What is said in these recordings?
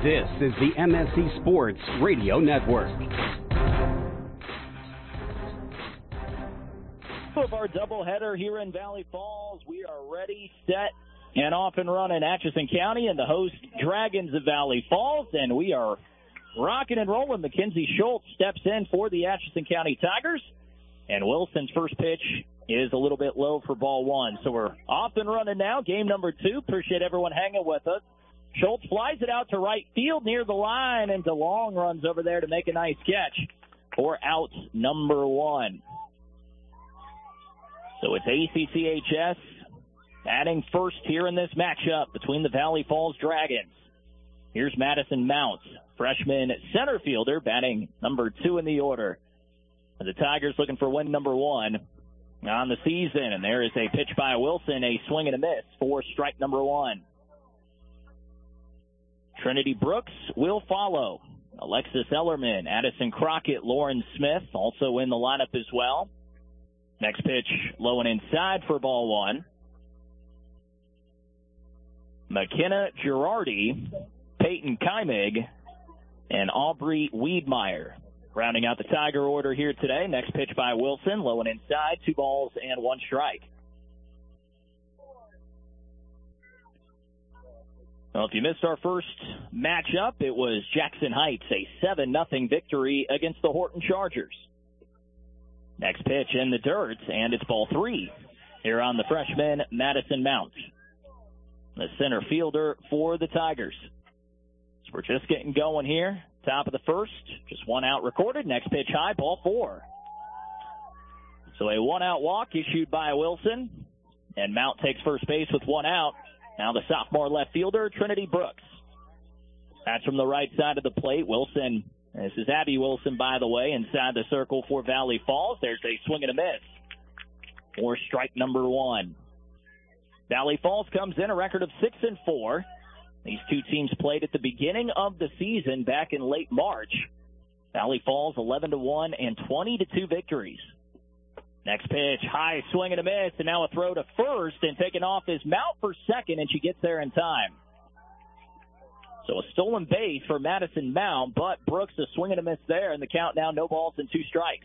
This is the MSC Sports Radio Network. Of our doubleheader here in Valley Falls, we are ready, set, and off and running. Atchison County and the host Dragons of Valley Falls, and we are rocking and rolling. Mackenzie Schultz steps in for the Atchison County Tigers, and Wilson's first pitch is a little bit low for ball one. So we're off and running now. Game number 2. Appreciate everyone hanging with us. Schultz flies it out to right field near the line, and DeLong runs over there to make a nice catch for out number 1. So it's ACCHS batting first here in this matchup between the Valley Falls Dragons. Here's Madison Mounts, freshman center fielder, batting number 2 in the order. The Tigers looking for win number 1 on the season. And there is a pitch by Wilson, a swing and a miss for strike number 1. Trinity Brooks will follow. Alexis Ellerman, Addison Crockett, Lauren Smith also in the lineup as well. Next pitch, low and inside for ball 1. McKenna Girardi, Peyton Keimig, and Aubrey Wiedmeyer rounding out the Tiger order here today. Next pitch by Wilson, low and inside, 2 balls and 1 strike. Well, if you missed our first matchup, it was Jackson Heights, a 7-0 victory against the Horton Chargers. Next pitch in the dirt, and it's ball 3 here on the freshman Madison Mount, the center fielder for the Tigers. So we're just getting going here. Top of the first, just 1 out recorded. Next pitch high, ball 4. So a 1-out walk issued by Wilson, and Mount takes first base with 1 out. Now the sophomore left fielder, Trinity Brooks. That's from the right side of the plate. Wilson, this is Abby Wilson, by the way, inside the circle for Valley Falls. There's a swing and a miss for strike number 1. Valley Falls comes in a record of 6-4. These two teams played at the beginning of the season back in late March. Valley Falls 11-1 and 20-2 victories. Next pitch, high swing and a miss, and now a throw to first, and taken off is Mount for second, and she gets there in time. So a stolen base for Madison Mount, but Brooks a swing and a miss there, and the count now no balls and 2 strikes.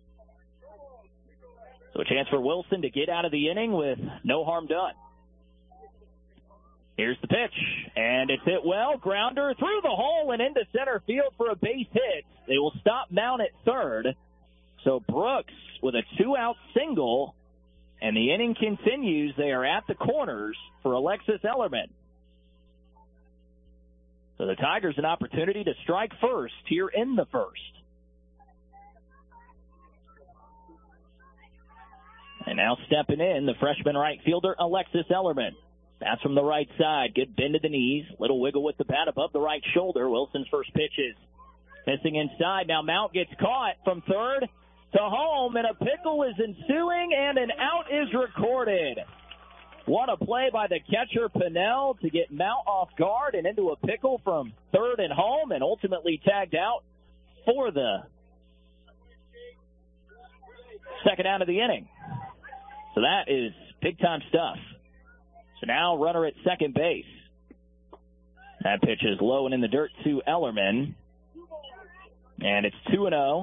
So a chance for Wilson to get out of the inning with no harm done. Here's the pitch, and it's hit well. Grounder through the hole and into center field for a base hit. They will stop Mount at third. So Brooks with a 2-out single, and the inning continues. They are at the corners for Alexis Ellerman. So the Tigers an opportunity to strike first here in the first. And now stepping in, the freshman right fielder, Alexis Ellerman. That's from the right side. Good bend to the knees. Little wiggle with the bat above the right shoulder. Wilson's first pitch is missing inside. Now Mount gets caught from third to home, and a pickle is ensuing, and an out is recorded. What a play by the catcher, Pinnell, to get Mount off guard and into a pickle from third and home, and ultimately tagged out for the second out of the inning. So that is big-time stuff. So now runner at second base. That pitch is low and in the dirt to Ellerman. And it's 2-0.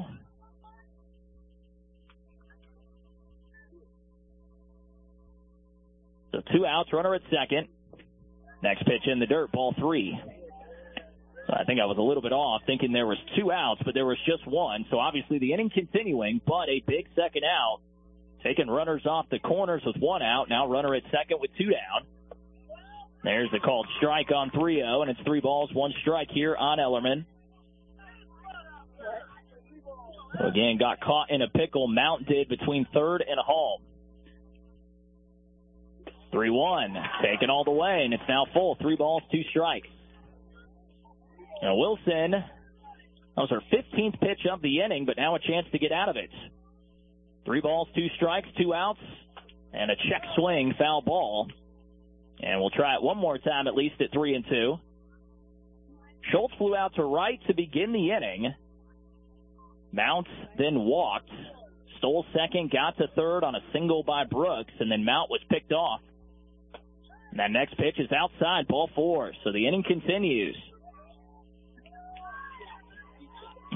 So 2 outs, runner at second. Next pitch in the dirt, ball 3. So I think I was a little bit off, thinking there was 2 outs, but there was just 1. So obviously the inning continuing, but a big second out. Taking runners off the corners with 1 out. Now runner at second with 2 down. There's the called strike on 3-0, and it's 3 balls, 1 strike here on Ellerman. So again, got caught in a pickle. Mount did between third and home. 3-1, taken all the way, and it's now full. 3 balls, 2 strikes. Now Wilson, that was her 15th pitch of the inning, but now a chance to get out of it. 3 balls, 2 strikes, 2 outs, and a check swing, foul ball. And we'll try it one more time, at least at 3-2. Schultz flew out to right to begin the inning. Mount then walked, stole second, got to third on a single by Brooks, and then Mount was picked off. And that next pitch is outside, ball 4. So the inning continues.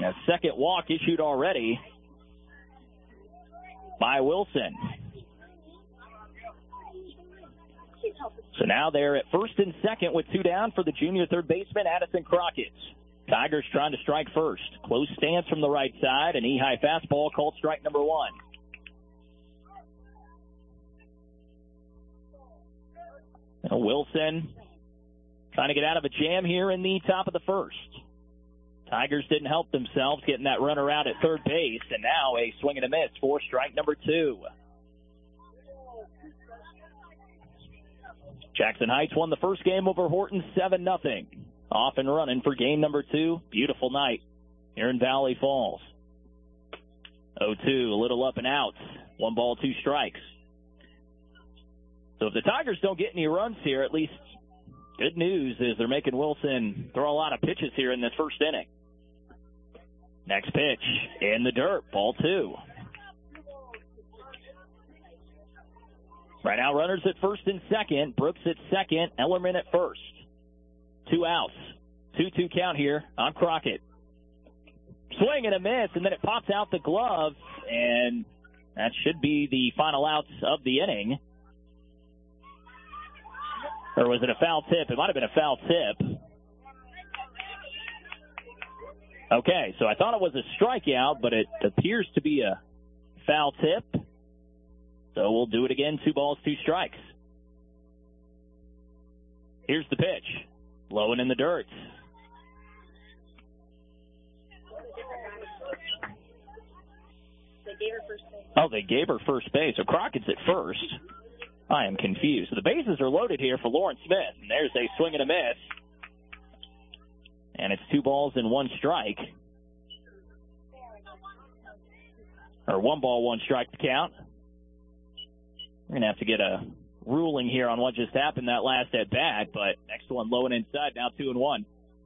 A second walk issued already by Wilson. So now they're at first and second with two down for the junior third baseman, Addison Crockett. Tigers trying to strike first. Close stance from the right side, an E-high fastball called strike number one. Now Wilson trying to get out of a jam here in the top of the first. Tigers didn't help themselves getting that runner out at third base, and now a swing and a miss for strike number two. Jackson Heights won the first game over Horton 7-0. Off and running for game number two. Beautiful night here in Valley Falls. 0-2, a little up and out. 1 ball, 2 strikes. So if the Tigers don't get any runs here, at least good news is they're making Wilson throw a lot of pitches here in this first inning. Next pitch in the dirt, ball 2. Right now, runners at first and second. Brooks at second. Ellerman at first. 2 outs. 2-2 count here on Crockett. Swing and a miss, and then it pops out the glove, and that should be the final outs of the inning. Or was it a foul tip? It might have been a foul tip. Okay, so I thought it was a strikeout, but it appears to be a foul tip. So we'll do it again. 2 balls, 2 strikes. Here's the pitch. Low and in the dirt. Oh, they gave her first base. So Crockett's at first. I am confused. So the bases are loaded here for Lauren Smith. And there's a swing and a miss. And it's 2 balls and 1 strike. Or 1 ball, 1 strike to count. We're going to have to get a ruling here on what just happened that last at bat, but next one low and inside, now 2-1.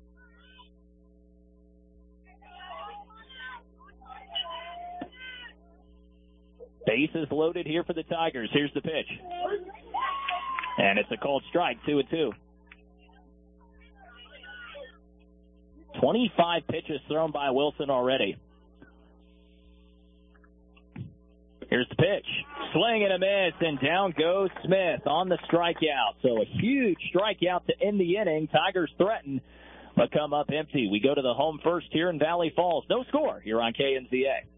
Bases loaded here for the Tigers. Here's the pitch. And it's a called strike, 2-2. 25 pitches thrown by Wilson already. Here's the pitch. Swing and a miss, and down goes Smith on the strikeout. So a huge strikeout to end the inning. Tigers threaten, but come up empty. We go to the home first here in Valley Falls. No score here on KNZA.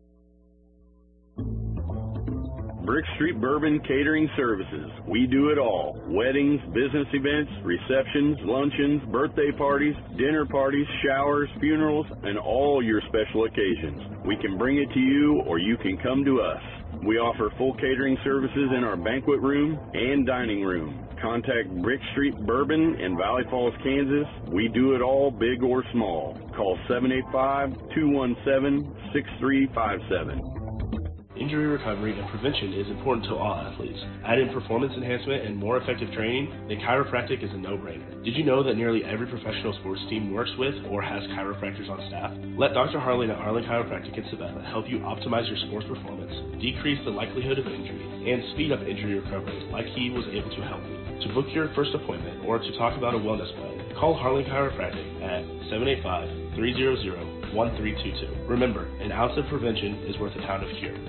Brick Street Bourbon Catering Services. We do it all. Weddings, business events, receptions, luncheons, birthday parties, dinner parties, showers, funerals, and all your special occasions. We can bring it to you or you can come to us. We offer full catering services in our banquet room and dining room. Contact Brick Street Bourbon in Valley Falls, Kansas. We do it all, big or small. Call 785-217-6357. Injury recovery and prevention is important to all athletes. Add in performance enhancement and more effective training, then chiropractic is a no-brainer. Did you know that nearly every professional sports team works with or has chiropractors on staff? Let Dr. Harlan at Harlan Chiropractic in Sabella help you optimize your sports performance, decrease the likelihood of injury, and speed up injury recovery like he was able to help you. To book your first appointment or to talk about a wellness plan, call Harlan Chiropractic at 785-300-1322. Remember, an ounce of prevention is worth a pound of cure.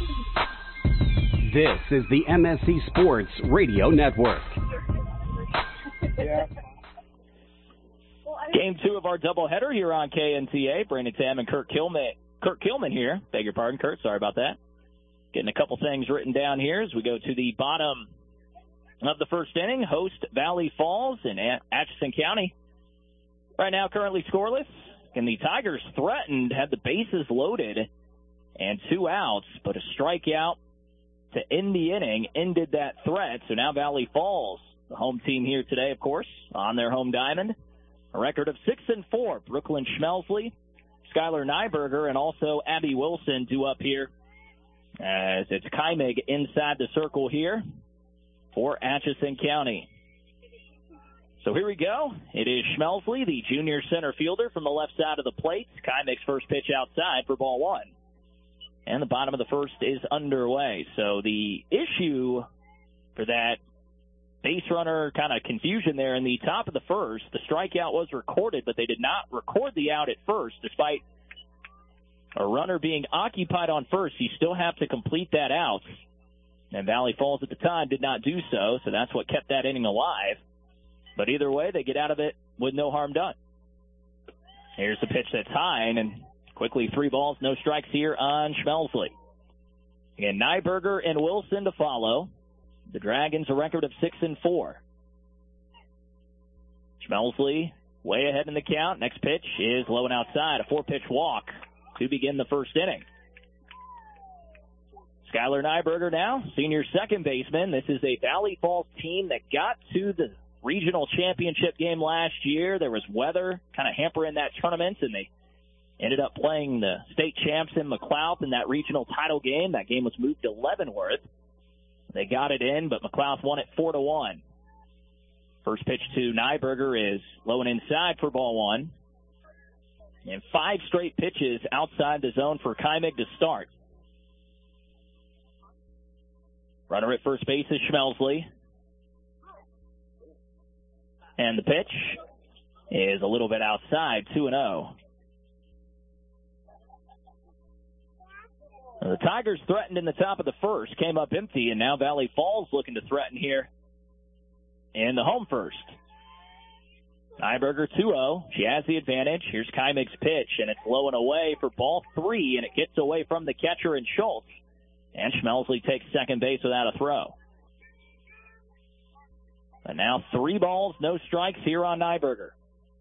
This is the MSC Sports Radio Network. Game 2 of our doubleheader here on KNTA. Brandon Tam and Kurt Kilman here. Beg your pardon, Kurt. Sorry about that. Getting a couple things written down here as we go to the bottom of the first inning. Host Valley Falls in Atchison County. Right now currently scoreless. And the Tigers threatened, had the bases loaded, and 2 outs, but a strikeout to end the inning ended that threat. So now Valley Falls, the home team here today, of course, on their home diamond. A record of 6-4. Brooklyn Schmelsley, Skylar Nyberger, and also Abby Wilson due up here as it's Kaimig inside the circle here for Atchison County. So here we go. It is Schmelsley, the junior center fielder from the left side of the plate. Kaimig's first pitch outside for ball 1. And the bottom of the first is underway. So the issue for that base runner kind of confusion there in the top of the first, the strikeout was recorded, but they did not record the out at first, despite a runner being occupied on first, you still have to complete that out. And Valley Falls at the time did not do so, so that's what kept that inning alive. But either way, they get out of it with no harm done. Here's the pitch that's high, and quickly 3 balls, no strikes here on Schmelsley. Again, Nyberger and Wilson to follow. The Dragons a record of 6-4. Schmelsley way ahead in the count. Next pitch is low and outside. A 4-pitch walk to begin the first inning. Skylar Nyberger now, senior second baseman. This is a Valley Falls team that got to the regional championship game last year. There was weather kind of hampering that tournament, and they ended up playing the state champs in McLouth in that regional title game. That game was moved to Leavenworth. They got it in, but McLouth won it 4-1. First pitch to Nyberger is low and inside for ball 1. And 5 straight pitches outside the zone for Keimig to start. Runner at first base is Schmelsley. And the pitch is a little bit outside, 2-0. The Tigers threatened in the top of the first, came up empty, and now Valley Falls looking to threaten here in the home first. Nyberger 2-0. She has the advantage. Here's Keimig's pitch, and it's low and away for ball 3, and it gets away from the catcher and Schultz. And Schmelsley takes second base without a throw. And now 3 balls, no strikes here on Nyberger.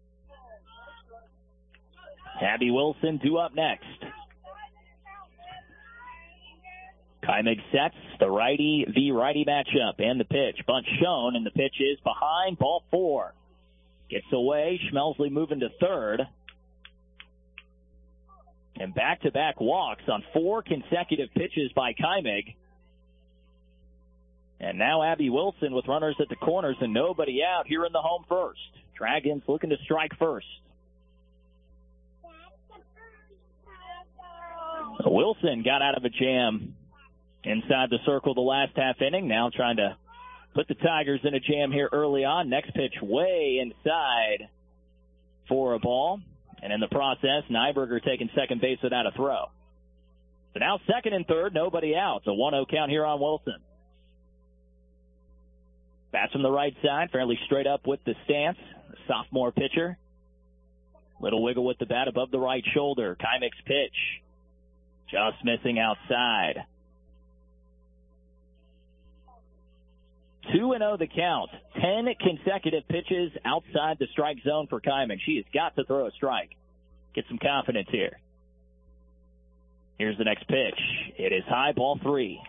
Abby Wilson due up next. Keimig sets the righty v righty matchup, and the pitch. Bunt shown, and the pitch is behind, ball 4. Gets away, Schmelsley moving to third. And back-to-back walks on 4 consecutive pitches by Keimig. And now Abby Wilson with runners at the corners and nobody out here in the home first. Dragons looking to strike first. Wilson got out of a jam inside the circle the last half inning. Now trying to put the Tigers in a jam here early on. Next pitch way inside for a ball. And in the process, Nyberger taking second base without a throw. So now second and third, nobody out. So 1-0 count here on Wilson. Bats from the right side, fairly straight up with the stance. The sophomore pitcher. Little wiggle with the bat above the right shoulder. Keimig's pitch. Just missing outside. 2-0 the count. 10 consecutive pitches outside the strike zone for Keimig. She has got to throw a strike. Get some confidence here. Here's the next pitch. It is high, ball 3.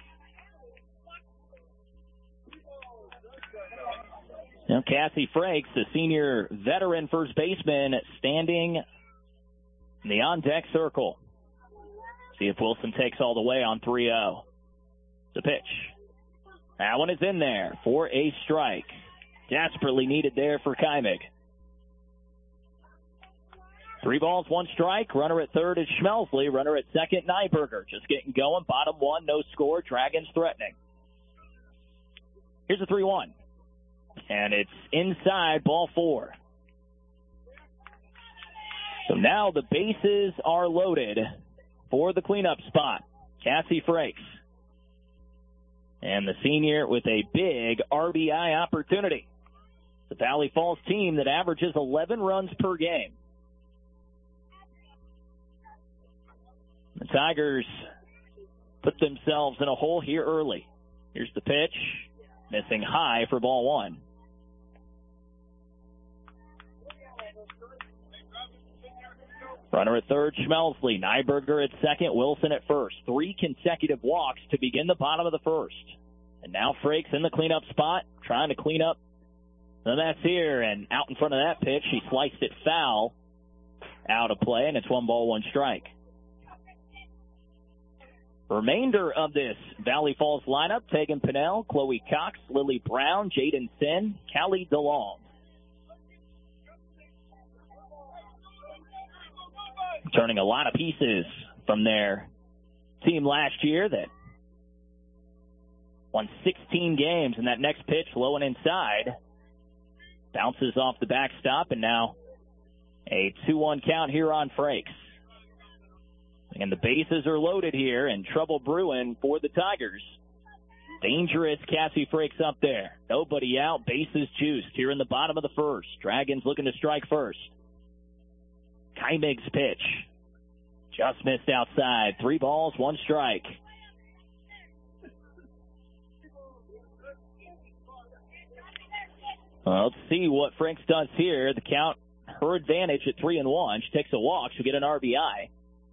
Now Cassie Frakes, the senior veteran first baseman, standing in the on-deck circle. See if Wilson takes all the way on 3-0. The pitch. That one is in there for a strike. Desperately needed there for Keimig. 3 balls, 1 strike. Runner at third is Schmelsley. Runner at second, Nyberger. Just getting going. Bottom 1, no score. Dragons threatening. Here's a 3-1. And it's inside, ball 4. So now the bases are loaded for the cleanup spot. Cassie Frakes. And the senior with a big RBI opportunity. The Valley Falls team that averages 11 runs per game. The Tigers put themselves in a hole here early. Here's the pitch. Missing high for ball 1. Runner at third, Schmelsley. Nyberger at second, Wilson at first. 3 consecutive walks to begin the bottom of the first. And now Frakes in the cleanup spot, trying to clean up the mess here. And out in front of that pitch, she sliced it foul out of play, and it's 1 ball, 1 strike. Remainder of this Valley Falls lineup, Tegan Pinnell, Chloe Cox, Lily Brown, Jaden Sin, Callie DeLong. Turning a lot of pieces from their team last year that won 16 games, and that next pitch low and inside bounces off the backstop, and now a 2-1 count here on Frakes. And the bases are loaded here, and trouble brewing for the Tigers. Dangerous Cassie Frakes up there. Nobody out. Bases juiced here in the bottom of the first. Dragons looking to strike first. Keimig's pitch. Just missed outside. 3 balls, 1 strike. Well, let's see what Franks does here. The count, her advantage at 3-1. She takes a walk. She'll get an RBI.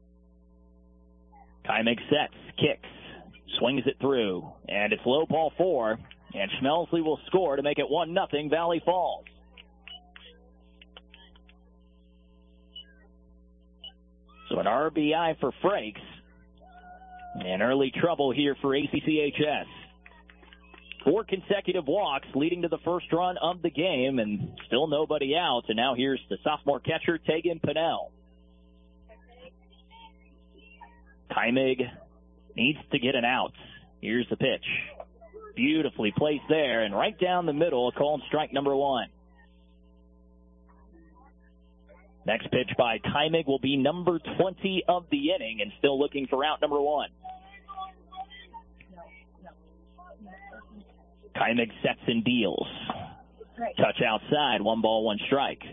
Keimig sets, kicks, swings it through, and it's low ball 4, and Schmelsley will score to make it 1-0 Valley Falls. So an RBI for Frakes, and early trouble here for ACCHS. 4 consecutive walks leading to the first run of the game, and still nobody out, and now here's the sophomore catcher, Tegan Pinnell. Keimig needs to get an out. Here's the pitch. Beautifully placed there, and right down the middle, called strike number 1. Next pitch by Keimig will be number 20 of the inning, and still looking for out number 1. Keimig sets and deals. Touch outside, 1 ball, 1 strike.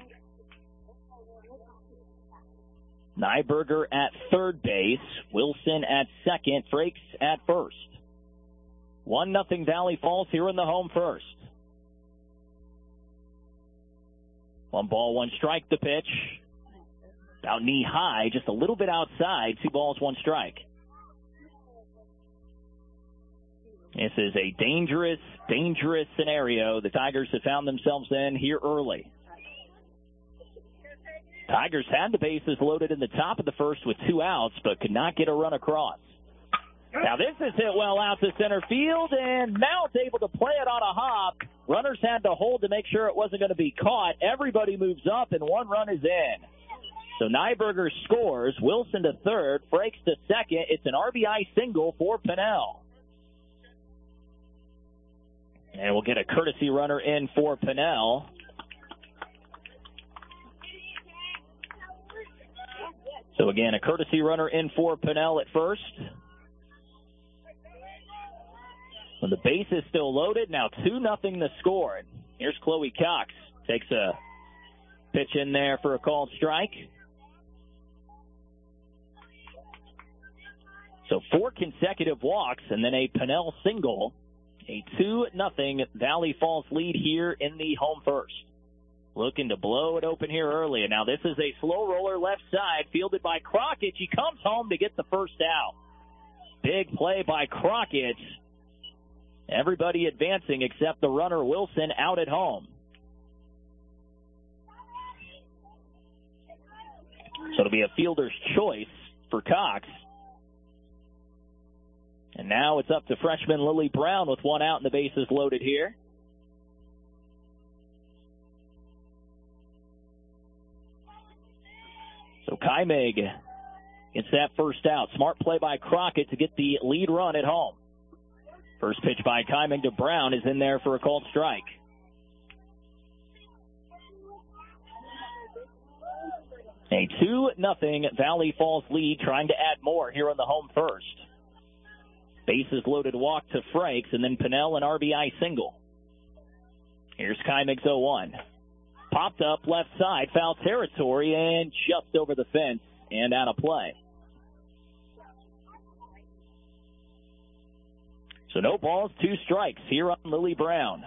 Nyberger at third base, Wilson at second, Frakes at first. 1-0 Valley Falls here in the home first. 1 ball, 1 strike, the pitch. About knee high, just a little bit outside, 2 balls, 1 strike. This is a dangerous scenario the Tigers have found themselves in here early. Tigers had the bases loaded in the top of the first with 2 outs, but could not get a run across. Now this is hit well out to center field, and Mount able to play it on a hop. Runners had to hold to make sure it wasn't going to be caught. Everybody moves up, and 1 run is in. So Nyberger scores, Wilson to third, Frakes to second. It's an RBI single for Pinnell. And we'll get a courtesy runner in for Pinnell. So again, a courtesy runner in for Pinnell at first. When the base is still loaded, now 2-0 the score. Here's Chloe Cox. Takes a pitch in there for a called strike. So 4 consecutive walks and then a Pinnell single. A 2-0 Valley Falls lead here in the home first. Looking to blow it open here early. And now this is a slow roller left side, fielded by Crockett. She comes home to get the first out. Big play by Crockett. Everybody advancing except the runner Wilson out at home. So it'll be a fielder's choice for Cox. And now it's up to freshman Lily Brown with 1 out and the bases loaded here. So Keimig gets that first out. Smart play by Crockett to get the lead run at home. First pitch by Keimig to Brown is in there for a called strike. A 2-0 Valley Falls lead, trying to add more here on the home first. Bases loaded walk to Frakes, and then Pinnell an RBI single. Here's Keimig's 0-1. Popped up left side, foul territory, and just over the fence and out of play. So no balls, 2 strikes here on Lily Brown.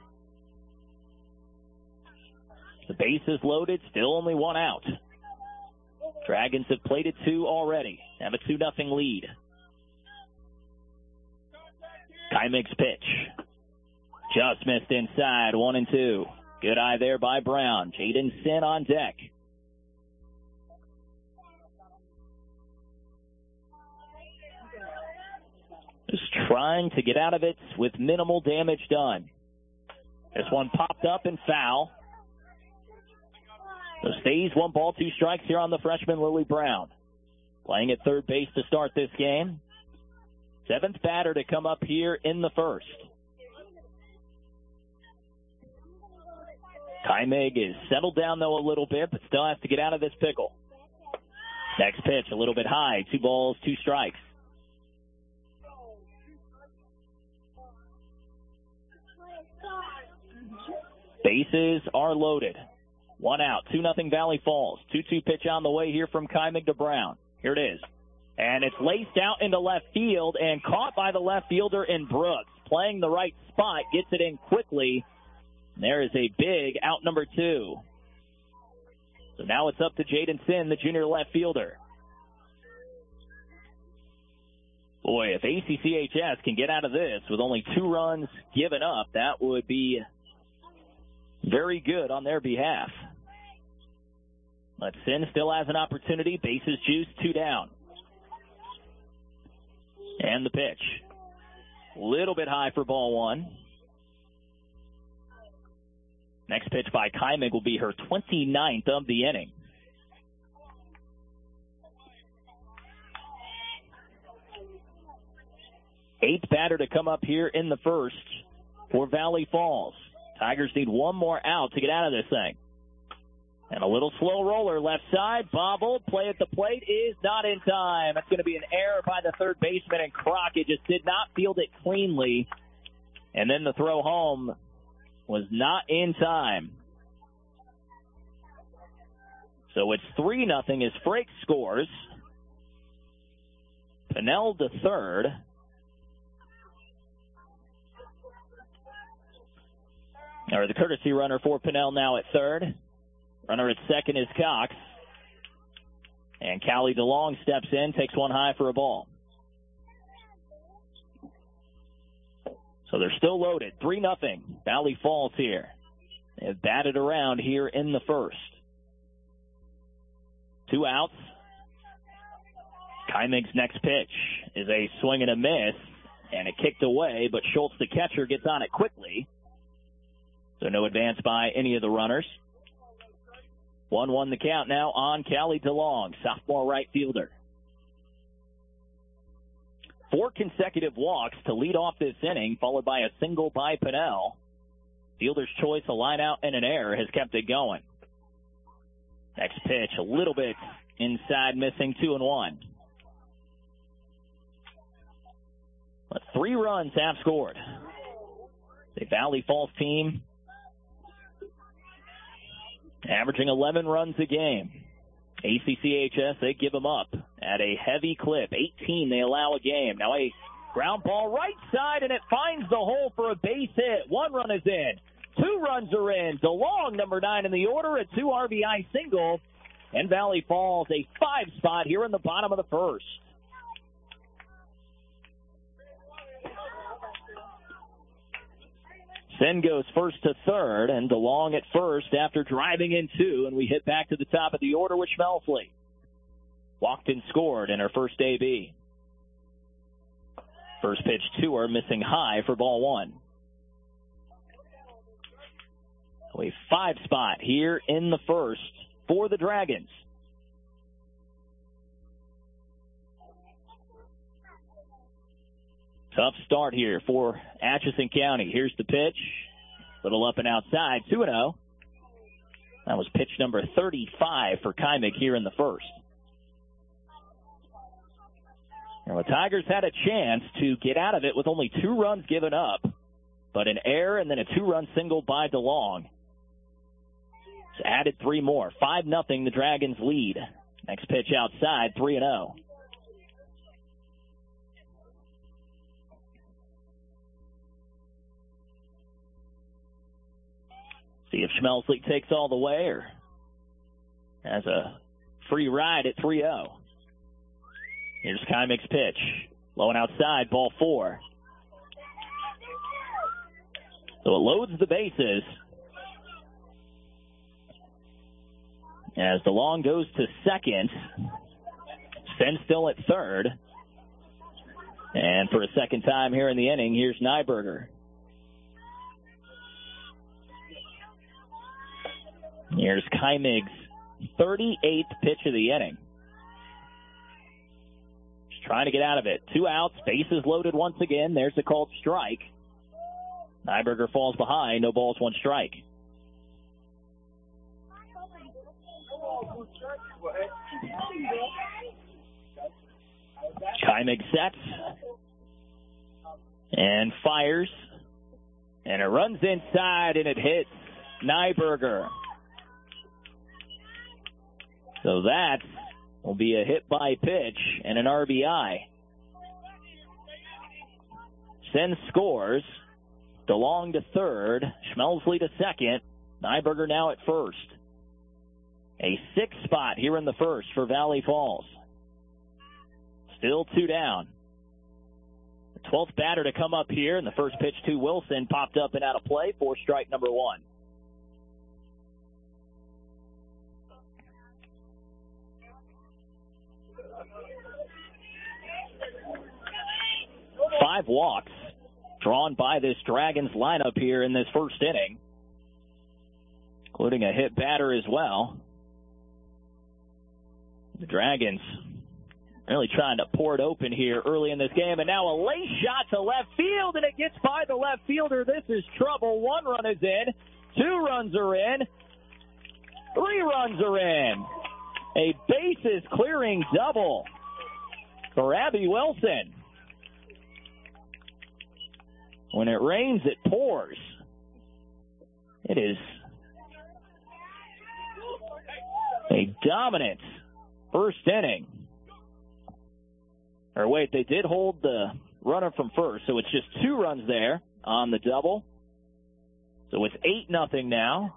The base is loaded, still only 1 out. Dragons have plated 2 already, have a 2-0 lead. Keimig's pitch. Just missed inside, 1-2. Good eye there by Brown. Jaden Sin on deck. Just trying to get out of it with minimal damage done. This one popped up and foul. So stays 1 ball, 2 strikes here on the freshman Lily Brown. Playing at third base to start this game. 7th batter to come up here in the first. Keimig is settled down, though, a little bit, but still has to get out of this pickle. Next pitch, a little bit high. 2 balls, 2 strikes. Bases are loaded. 1 out, 2-0 Valley Falls. 2-2 pitch on the way here from Kymig to Brown. Here it is. And it's laced out into left field and caught by the left fielder in Brooks. Playing the right spot, gets it in quickly. There is a big out number 2. So now it's up to Jaden Sin, the junior left fielder. Boy, if ACCHS can get out of this with only 2 runs given up, that would be very good on their behalf. But Sin still has an opportunity. Bases juiced, 2 down. And the pitch. Little bit high for ball 1. Next pitch by Kymig will be her 29th of the inning. Eighth batter to come up here in the first for Valley Falls. Tigers need 1 more out to get out of this thing. And a little slow roller left side. Bobbled. Play at the plate is not in time. That's going to be an error by the third baseman, and Crockett just did not field it cleanly. And then the throw home was not in time. So it's 3-0 as Frakes scores. Pinnell to third. Or the courtesy runner for Pinnell now at third. Runner at second is Cox. And Callie DeLong steps in, takes 1 high for a ball. So they're still loaded. 3-0. Valley Falls here. They've batted around here in the first. 2 outs. Kymig's next pitch is a swing and a miss. And it kicked away, but Schultz, the catcher, gets on it quickly. So no advance by any of the runners. 1-1 the count now on Callie DeLong, sophomore right fielder. 4 consecutive walks to lead off this inning, followed by a single by Pinnell. Fielder's choice, a line out, and an error has kept it going. Next pitch, a little bit inside, missing, 2-1. But 3 runs have scored. The Valley Falls team averaging 11 runs a game. ACCHS, they give them up at a heavy clip. 18 they allow a game. Now a ground ball right side, and it finds the hole for a base hit. 1 run is in. 2 runs are in. DeLong, number 9 in the order, a 2 RBI single. And Valley Falls, a 5 spot here in the bottom of the first. Sin goes first to third, and DeLong at first after driving in 2, and we hit back to the top of the order with Schmelsley. Walked and scored in her first AB. First pitch to her, missing high for ball 1. A 5 spot here in the first for the Dragons. Tough start here for Atchison County. Here's the pitch. Little up and outside, 2-0. That was pitch number 35 for Kymig here in the first. Now, the Tigers had a chance to get out of it with only 2 runs given up, but an error and then a 2-run single by DeLong. It's added 3 more. 5-0 the Dragons lead. Next pitch outside, 3-0. See if Schmelsley takes all the way or has a free ride at 3-0. Here's Kymig's pitch. Low and outside, ball 4. So it loads the bases. As DeLong goes to second. Sten still at third. And for a second time here in the inning, here's Nyberger. Here's Kymig's 38th pitch of the inning. Just trying to get out of it. 2 outs, bases loaded once again. There's a called strike. Nyberger falls behind. No balls, 1 strike. Kymig sets and fires, and it runs inside, and it hits Nyberger. So that will be a hit by pitch and an RBI. Sen scores. DeLong to third. Schmelsley to second. Nyberger now at first. A 6 spot here in the first for Valley Falls. Still 2 down. The 12th batter to come up here, and the first pitch to Wilson popped up and out of play for strike number 1. Five walks drawn by this Dragons lineup here in this first inning, including a hit batter as well. The Dragons really trying to pour it open here early in this game, and now a late shot to left field, and it gets by the left fielder. This is trouble. 1 run is in. 2 runs are in. 3 runs are in. A bases-clearing double for Abby Wilson. When it rains, it pours. It is a dominant first inning. Or wait, they did hold the runner from first, so it's just 2 runs there on the double. So it's 8-0 now.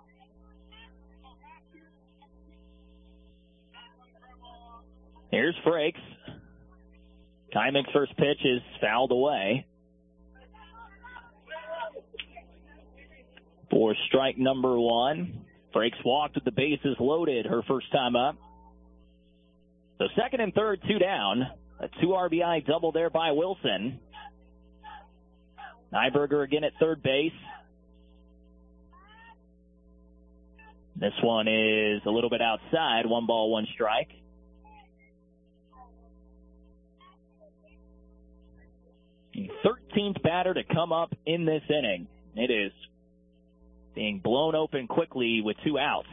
Here's Frakes. Kymig's first pitch is fouled away for strike number 1. Frakes walked with the bases loaded her first time up. So second and third, 2 down. A 2 RBI double there by Wilson. Nyberger again at third base. This one is a little bit outside. 1 ball, 1 strike. The 13th batter to come up in this inning. It is being blown open quickly with 2 outs.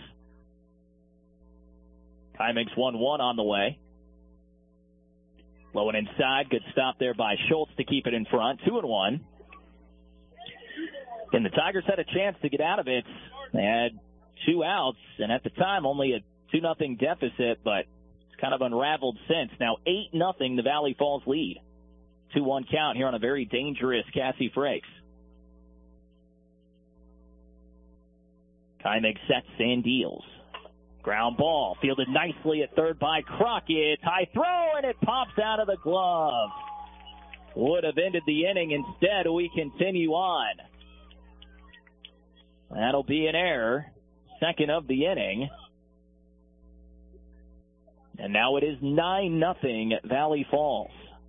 Kymig's 1-1 on the way. Low and inside. Good stop there by Schultz to keep it in front. 2-1. And the Tigers had a chance to get out of it. They had 2 outs, and at the time only a 2-0 deficit, but it's kind of unraveled since. Now 8-0 the Valley Falls lead. 2-1 count here on a very dangerous Cassie Frakes. Kymig sets and deals. Ground ball, fielded nicely at third by Crockett. High throw, and it pops out of the glove. Would have ended the inning. Instead, we continue on. That'll be an error. Second of the inning. And now it is 9-0 Valley Falls.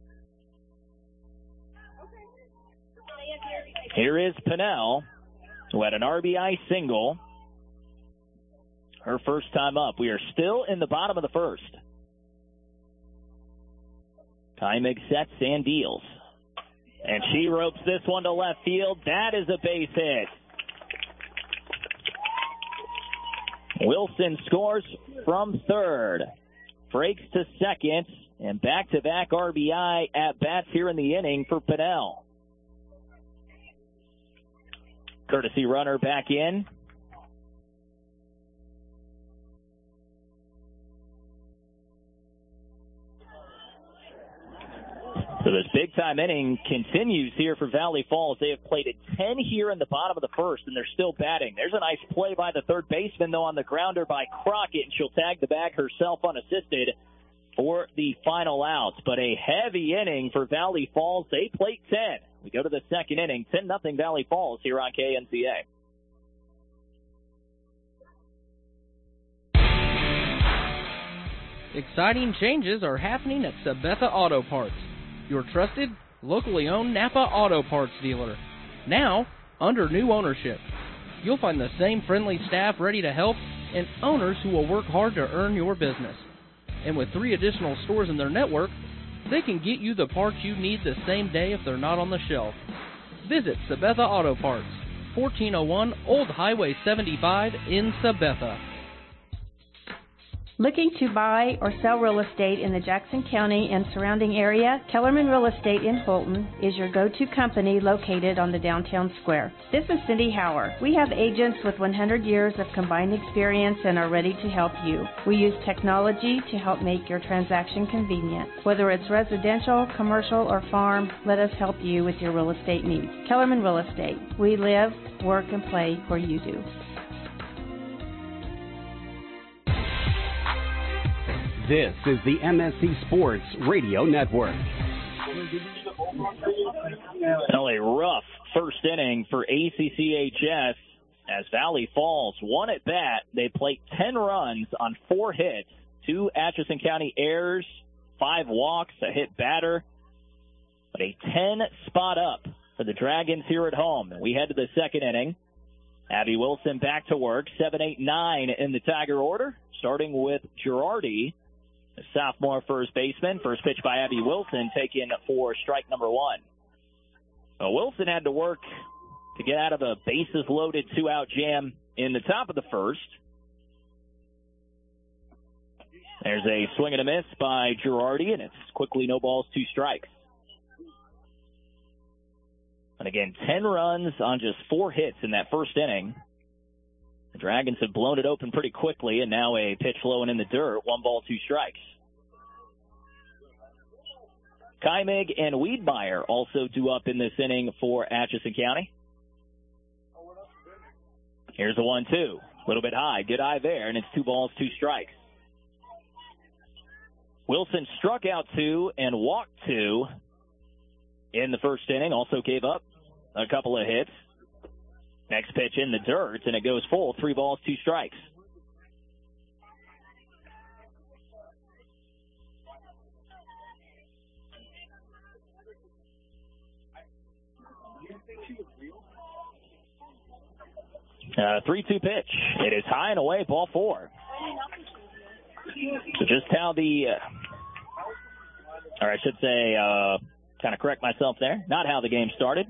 Here is Pinnell, who had an RBI single. Her first time up. We are still in the bottom of the first. Kymig sets and deals. And she ropes this one to left field. That is a base hit. Wilson scores from third. Frakes to second. And back-to-back RBI at-bats here in the inning for Pinnell. Courtesy runner back in. So this big-time inning continues here for Valley Falls. They have played at 10 here in the bottom of the first, and they're still batting. There's a nice play by the third baseman, though, on the grounder by Crockett, and she'll tag the bag herself unassisted for the final out. But a heavy inning for Valley Falls. They played 10. We go to the second inning. 10-0 Valley Falls here on KNCA. Exciting changes are happening at Sabetha Auto Parts, your trusted, locally owned Napa Auto Parts dealer. Now, under new ownership. You'll find the same friendly staff ready to help and owners who will work hard to earn your business. And with 3 additional stores in their network, they can get you the parts you need the same day if they're not on the shelf. Visit Sabetha Auto Parts, 1401 Old Highway 75 in Sabetha. Looking to buy or sell real estate in the Jackson County and surrounding area? Kellerman Real Estate in Holton is your go-to company located on the downtown square. This is Cindy Hauer. We have agents with 100 years of combined experience and are ready to help you. We use technology to help make your transaction convenient. Whether it's residential, commercial, or farm, let us help you with your real estate needs. Kellerman Real Estate. We live, work, and play where you do. This is the MSC Sports Radio Network. Well, a rough first inning for ACCHS as Valley Falls won at bat. They played 10 runs on 4 hits, 2 Atchison County errors, 5 walks, a hit batter, but a 10-spot up for the Dragons here at home. And we head to the second inning. Abby Wilson back to work, 7, 8, 9 in the Tiger order, starting with Girardi, the sophomore first baseman. First pitch by Abby Wilson, taken for strike number 1. So Wilson had to work to get out of a bases-loaded 2-out jam in the top of the first. There's a swing and a miss by Girardi, and it's quickly no balls, 2 strikes. And again, 10 runs on just 4 hits in that first inning. The Dragons have blown it open pretty quickly, and now a pitch low and in the dirt, 1 ball, 2 strikes. Kymig and Wiedmeyer also due up in this inning for Atchison County. Here's a 1-2. A little bit high. Good eye there, and it's 2 balls, 2 strikes. Wilson struck out 2 and walked 2 in the first inning. Also gave up a couple of hits. Next pitch in the dirt, and it goes full. 3 balls, 2 strikes. A 3-2 pitch. It is high and away, ball 4. So just how or I should say, kind of correct myself there, not how the game started.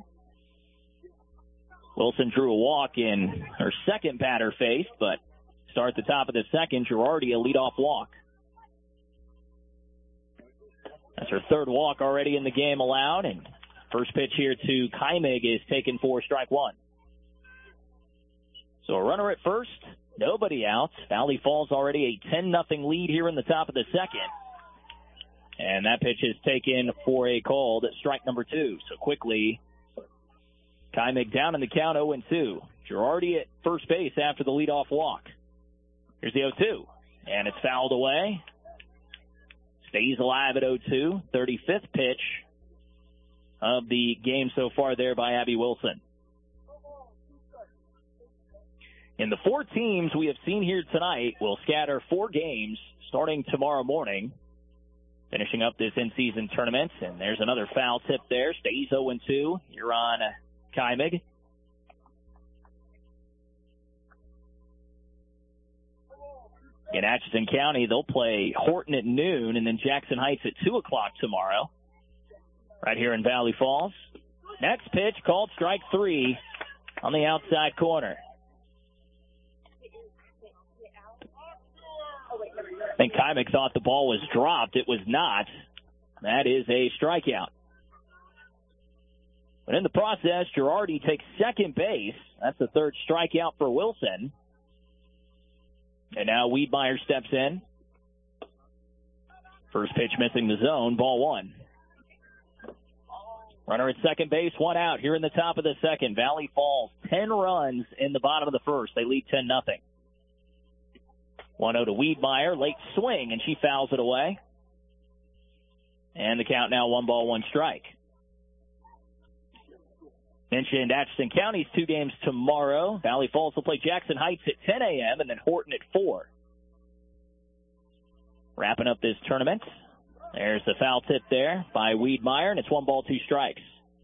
Wilson drew a walk in her second batter faced, but start at the top of the second, Girardi a leadoff walk. That's her 3rd walk already in the game allowed, and first pitch here to Kymig is taken for strike 1. So a runner at first, nobody out. Valley Falls already a 10-0 lead here in the top of the second. And that pitch is taken for a called strike number 2. So quickly, Kymig down in the count, 0-2. Girardi at first base after the leadoff walk. Here's the 0-2, and it's fouled away. Stays alive at 0-2. 35th pitch of the game so far there by Abby Wilson. And the 4 teams we have seen here tonight will scatter 4 games starting tomorrow morning, finishing up this in-season tournament. And there's another foul tip there. Stays 0-2. You're on Kymig. In Atchison County, they'll play Horton at noon and then Jackson Heights at 2 o'clock tomorrow, right here in Valley Falls. Next pitch called strike 3 on the outside corner. I think Kymig thought the ball was dropped. It was not. That is a strikeout. But in the process, Girardi takes second base. That's the 3rd strikeout for Wilson. And now Wiedmeyer steps in. First pitch missing the zone, ball 1. Runner at second base, 1 out here in the top of the second. Valley Falls, 10 runs in the bottom of the first. They lead 10-0. 1-0 to Wiedmeyer. Late swing, and she fouls it away. And the count now 1 ball, 1 strike. Mentioned Atchison County's 2 games tomorrow. Valley Falls will play Jackson Heights at 10 a.m. and then Horton at 4. Wrapping up this tournament. There's the foul tip there by Wiedmeyer, and it's 1 ball, 2 strikes.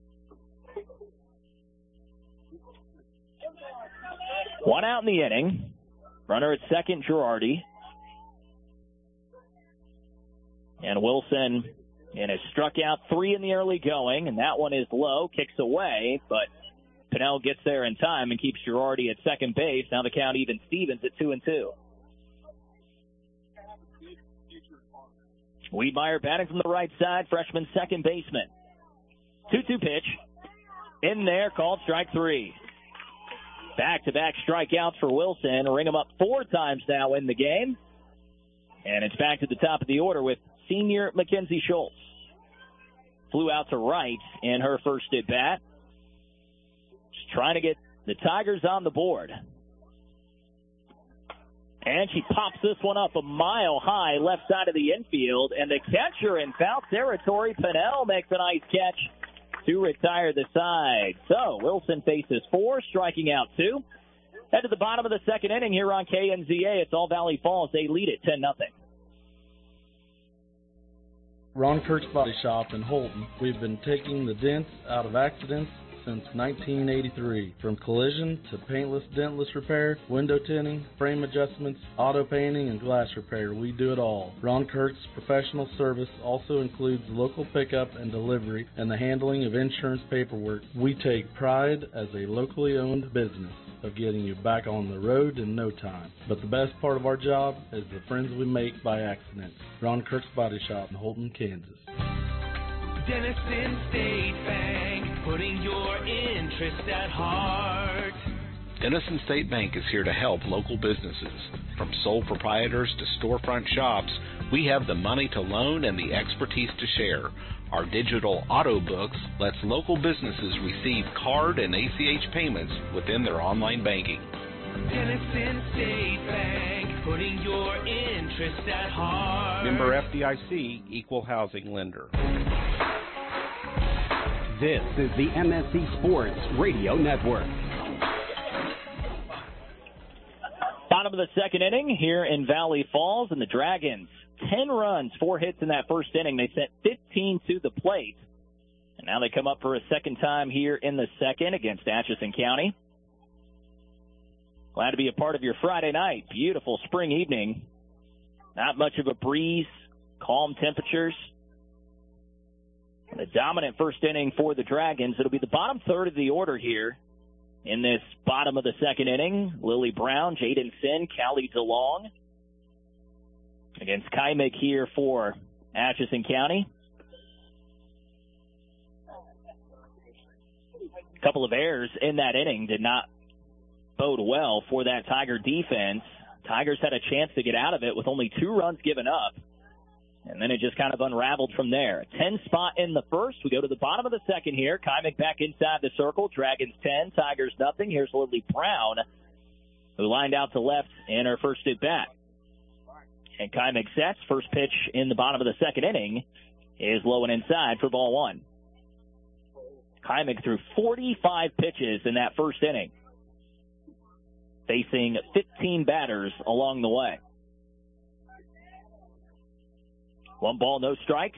One out in the inning. Runner at second, Girardi. And Wilson has struck out 3 in the early going, and that one is low, kicks away, but Pinnell gets there in time and keeps Girardi at second base. Now the count even Stevens at 2-2. Wiedmeyer batting from the right side, freshman second baseman. 2-2 pitch. In there, called strike 3. Back-to-back strikeouts for Wilson. Ring him up 4 times now in the game. And it's back to the top of the order with senior Mackenzie Schultz. Flew out to right in her first at-bat. Just trying to get the Tigers on the board. And she pops this one up a mile high left side of the infield. And the catcher in foul territory, Pinnell, makes a nice catch to retire the side. So Wilson faces 4, striking out 2. Head to the bottom of the second inning here on KNZA. It's All Valley Falls. They lead it 10-0. Ron Kirk's Body Shop in Holton. We've been taking the dents out of accidents since 1983. From collision to paintless, dentless repair, window tinting, frame adjustments, auto painting, and glass repair, we do it all. Ron Kirk's professional service also includes local pickup and delivery and the handling of insurance paperwork. We take pride as a locally owned business of getting you back on the road in no time. But the best part of our job is the friends we make by accident. Ron Kirk's Body Shop in Holton, Kansas. Denison State Bank, putting your interests at heart. Denison State Bank is here to help local businesses. From sole proprietors to storefront shops, we have the money to loan and the expertise to share. Our digital auto books lets local businesses receive card and ACH payments within their online banking. Denison State Bank, putting your interests at heart. Member FDIC, Equal Housing Lender. This is the MSC Sports Radio Network. Bottom of the second inning here in Valley Falls, and the Dragons, 10 runs, 4 hits in that first inning. They sent 15 to the plate. And now they come up for a second time here in the second against Atchison County. Glad to be a part of your Friday night. Beautiful spring evening. Not much of a breeze, calm temperatures. And a dominant first inning for the Dragons. It'll be the bottom third of the order here in this bottom of the second inning. Lily Brown, Jaden Sin, Callie DeLong against Kymik here for Atchison County. A couple of errors in that inning did not bode well for that Tiger defense. Tigers had a chance to get out of it with only 2 runs given up. And then it just kind of unraveled from there. 10 spot in the first. We go to the bottom of the second here. Kymik back inside the circle. Dragons 10, Tigers nothing. Here's Lily Brown, who lined out to left in her first at bat. And Kymik sets. First pitch in the bottom of the second inning is low and inside for ball 1. Kymik threw 45 pitches in that first inning, facing 15 batters along the way. 1 ball, no strikes.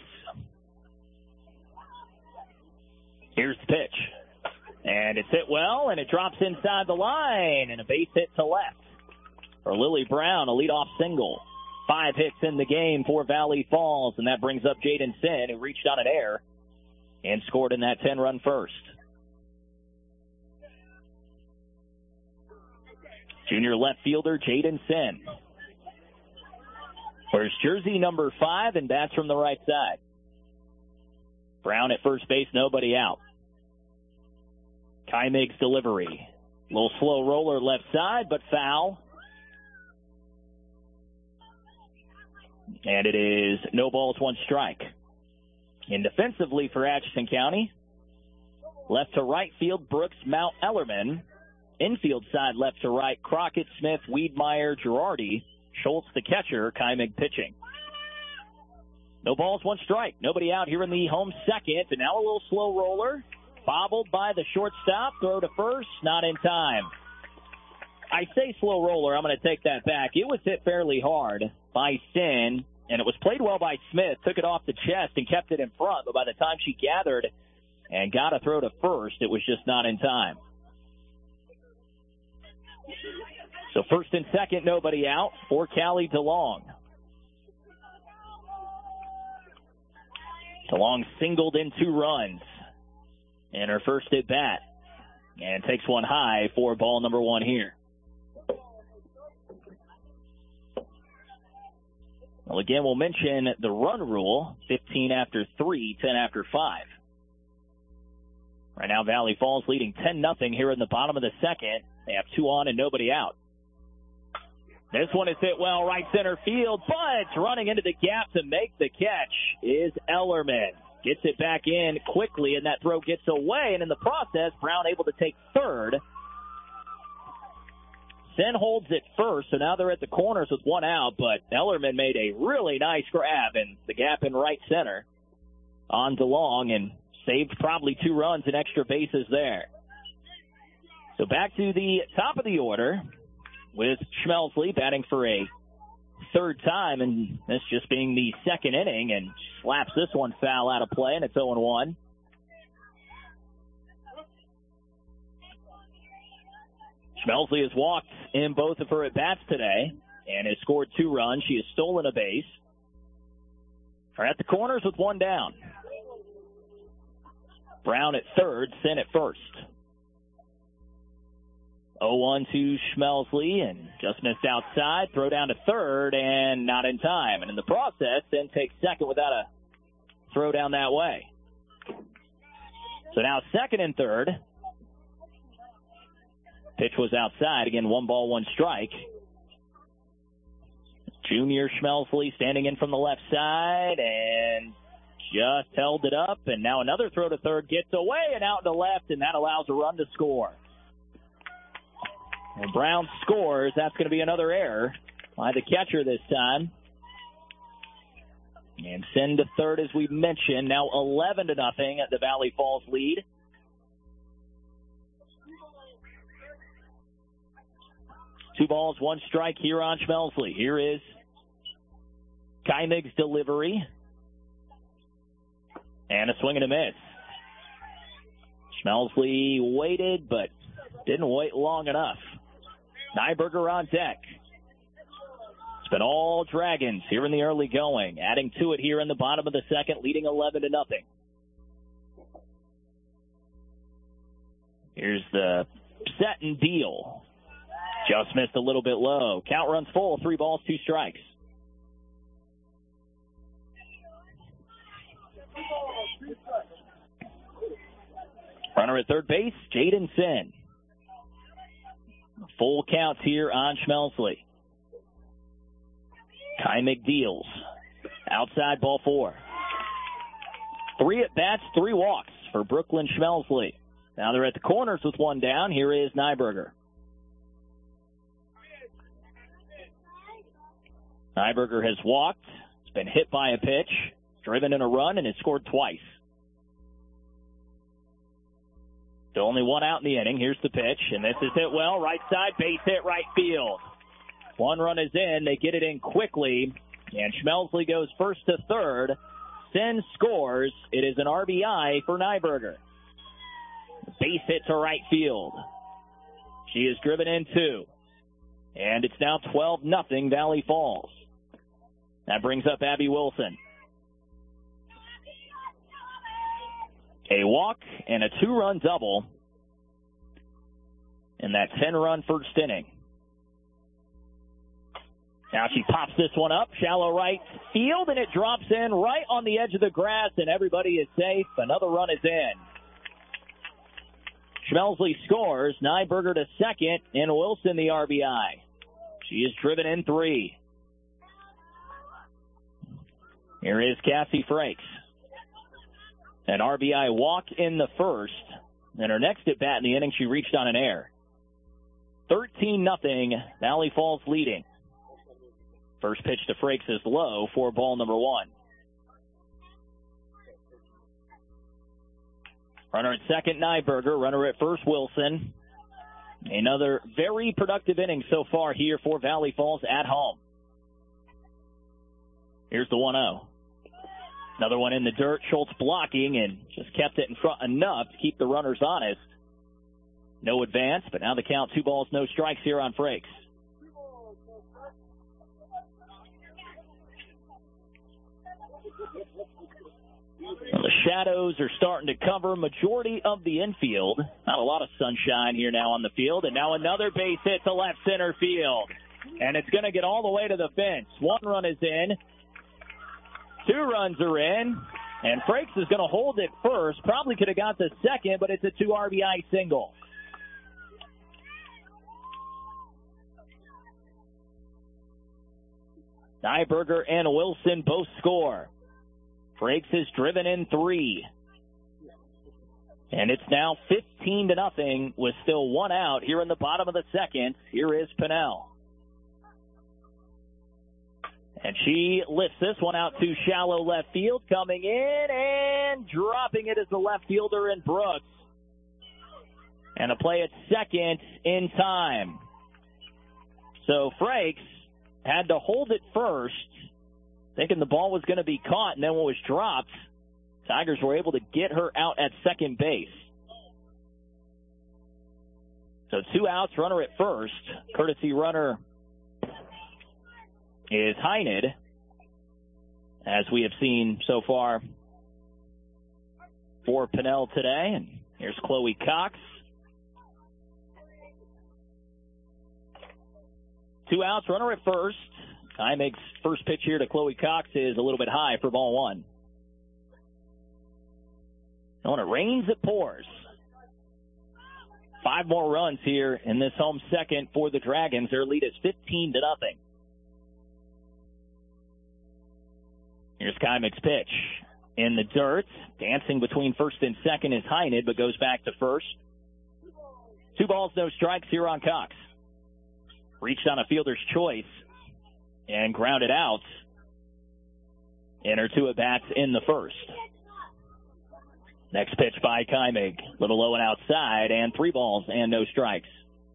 Here's the pitch. And it's hit well, and it drops inside the line, and a base hit to left for Lily Brown, a leadoff single. 5 hits in the game for Valley Falls, and that brings up Jaden Sin, who reached on an error and scored in that 10-run first. Junior left fielder Jaden Sin. Where's jersey number 5 and bats from the right side. Brown at first base, nobody out. Kymik's delivery. A little slow roller left side, but foul. And it is no balls, 1 strike. And defensively for Atchison County, left to right field, Brooks, Mount Ellerman. Infield side, left to right, Crockett, Smith, Wiedmeyer, Girardi. Schultz, the catcher, Kymik pitching. No balls, 1 strike. Nobody out here in the home second. And now a little slow roller. Bobbled by the shortstop. Throw to first. Not in time. I say slow roller. I'm going to take that back. It was hit fairly hard by Sin, and it was played well by Smith. Took it off the chest and kept it in front. But by the time she gathered and got a throw to first, it was just not in time. So first and second, nobody out for Callie DeLong. DeLong singled in 2 runs in her first at bat and takes one high for ball number 1 here. Well, again, we'll mention the run rule, 15 after 3, 10 after 5. Right now, Valley Falls leading 10-0 here in the bottom of the second. They have 2 on and nobody out. This one is hit well right center field, but running into the gap to make the catch is Ellerman. Gets it back in quickly, and that throw gets away, and in the process, Brown able to take third. Sen holds it first, so now they're at the corners with 1 out, but Ellerman made a really nice grab in the gap in right center on DeLong and saved probably 2 runs and extra bases there. So back to the top of the order with Schmelsley batting for a third time, and this just being the second inning, and slaps this one foul out of play, and it's 0-1. Schmelsley has walked in both of her at-bats today and has scored 2 runs. She has stolen a base. Are at the corners with 1 down. Brown at third, Sen at first. 0-1 to Schmelsley, and just missed outside. Throw down to third, and not in time. And in the process, Sen takes second without a throw down that way. So now second and third. Pitch was outside. Again, 1 ball, 1 strike. Junior Schmelsley standing in from the left side, and just held it up. And now another throw to third gets away and out to left, and that allows a run to score. When Brown scores, that's going to be another error by the catcher this time. And send to third, as we mentioned. Now 11-0 at the Valley Falls lead. Two balls, 1 strike here on Schmelsley. Here is Keimig's delivery. And a swing and a miss. Schmelsley waited, but didn't wait long enough. Nyberger on deck. It's been all Dragons here in the early going. Adding to it here in the bottom of the second, leading 11-0. Here's the set and deal. Just missed a little bit low. Count runs full, 3 balls, 2 strikes. Runner at third base, Jaden Sen. Full counts here on Schmelsley. Keimig deals. Outside, ball 4. 3 at-bats, 3 walks for Brooklyn Schmelsley. Now they're at the corners with 1 down. Here is Nyberger. Nyberger has walked. It's been hit by a pitch, driven in a run, and has scored twice. So only 1 out in the inning. Here's the pitch, and this is hit well. Right side, base hit, right field. 1 run is in. They get it in quickly, and Schmelsley goes first to third. Sen scores. It is an RBI for Nyberger. Base hit to right field. She is driven in 2. And it's now 12-0 Valley Falls. That brings up Abby Wilson. A walk and a 2-run double in that 10-run first inning. Now she pops this one up, shallow right field, and it drops in right on the edge of the grass, and everybody is safe. Another run is in. Schmelsley scores. Nyberger to second, and Wilson the RBI. She is driven in 3. Here is Cassie Frakes. An RBI walk in the first. And her next at bat in the inning, she reached on an error. 13-0, Valley Falls leading. First pitch to Frakes is low for ball number 1. Runner at second, Nyberger. Runner at first, Wilson. Another very productive inning so far here for Valley Falls at home. Here's the 1-0. Another one in the dirt. Schultz blocking and just kept it in front enough to keep the runners honest. No advance, but now the count 2 balls, no strikes here on Frakes. Well, the shadows are starting to cover majority of the infield. Not a lot of sunshine here now on the field. And now another base hit to left center field. And it's going to get all the way to the fence. 1 run is in. 2 runs are in, and Frakes is going to hold it first. Probably could have got the second, but it's a 2 RBI single. Nyberger and Wilson both score. Frakes has driven in 3. And it's now 15-0 with still 1 out here in the bottom of the second. Here is Pinnell. And she lifts this one out to shallow left field. Coming in and dropping it is the left fielder in Brooks. And a play at second in time. So Frakes had to hold it first, thinking the ball was going to be caught, and then when it was dropped, Tigers were able to get her out at second base. So 2 outs, runner at first. Courtesy runner is Hyned, as we have seen so far for Pinnell today. And here's Chloe Cox. 2 outs, runner at first. Kymig's first pitch here to Chloe Cox is a little bit high for ball 1. And when it rains, it pours. 5 more runs here in this home second for the Dragons. Their lead is 15-0. Here's Kymig's pitch. In the dirt, dancing between first and second is Hyned, but goes back to first. 2 balls, no strikes here on Cox. Reached on a fielder's choice and grounded out in her 2 at-bats in the first. Next pitch by Kymig. Little low and outside, and 3 balls and no strikes.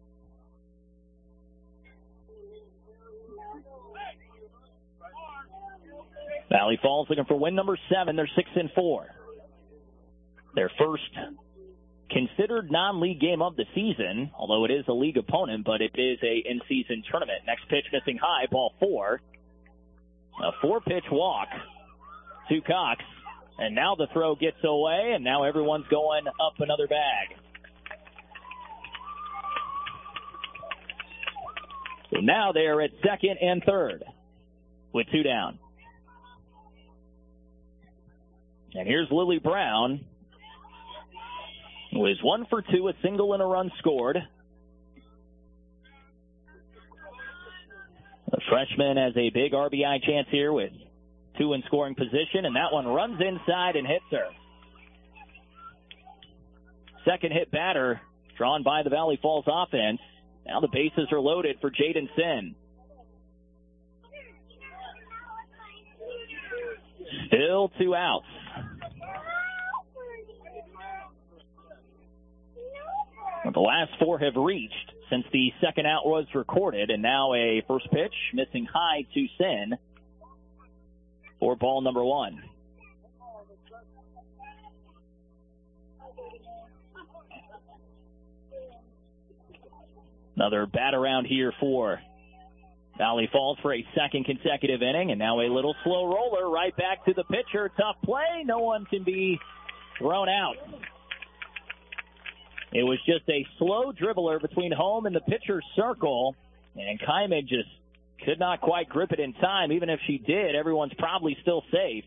Valley Falls looking for win number 7. They're 6-4. Their first considered non-league game of the season, although it is a league opponent, but it is a in-season tournament. Next pitch missing high, ball 4. A 4-pitch walk to Cox, and now the throw gets away, and now everyone's going up another bag. So now they are at second and third with 2 down. And here's Lily Brown, who is 1 for 2, a single and a run scored. The freshman has a big RBI chance here with 2 in scoring position, and that one runs inside and hits her. Second hit batter drawn by the Valley Falls offense. Now the bases are loaded for Jaden Sin. Still 2 outs. The last 4 have reached since the second out was recorded, and now a first pitch missing high to Sin for ball number 1. Another bat around here for Valley Falls for a second consecutive inning, and now a little slow roller right back to the pitcher. Tough play. No one can be thrown out. It was just a slow dribbler between home and the pitcher's circle, and Kymig just could not quite grip it in time. Even if she did, everyone's probably still safe.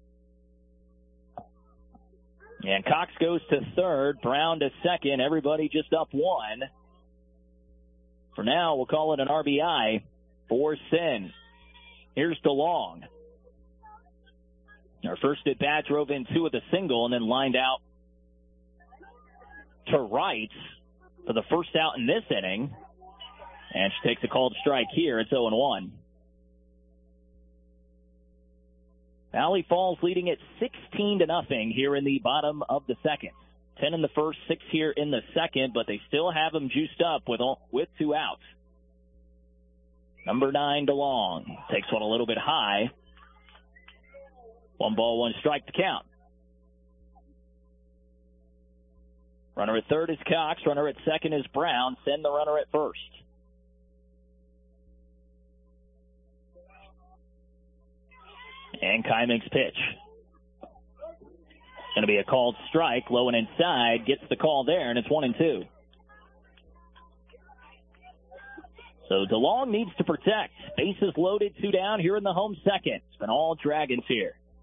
And Cox goes to third, Brown to second, everybody just up 1. For now, we'll call it an RBI for Sin. Here's DeLong. Our first at bat drove in 2 with a single and then lined out to right for the first out in this inning. And she takes a called strike here. It's 0-1. Valley Falls leading it 16-0 here in the bottom of the second. 10 in the first, 6 here in the second, but they still have them juiced up with 2 outs. Number 9, DeLong. Takes one a little bit high. 1 ball, 1 strike to count. Runner at third is Cox. Runner at second is Brown. Send the runner at first. And Kymig's pitch. Going to be a called strike. Low and inside. Gets the call there, and it's 1-2. So DeLong needs to protect. Bases loaded, 2 down here in the home second. It's been all Dragons here.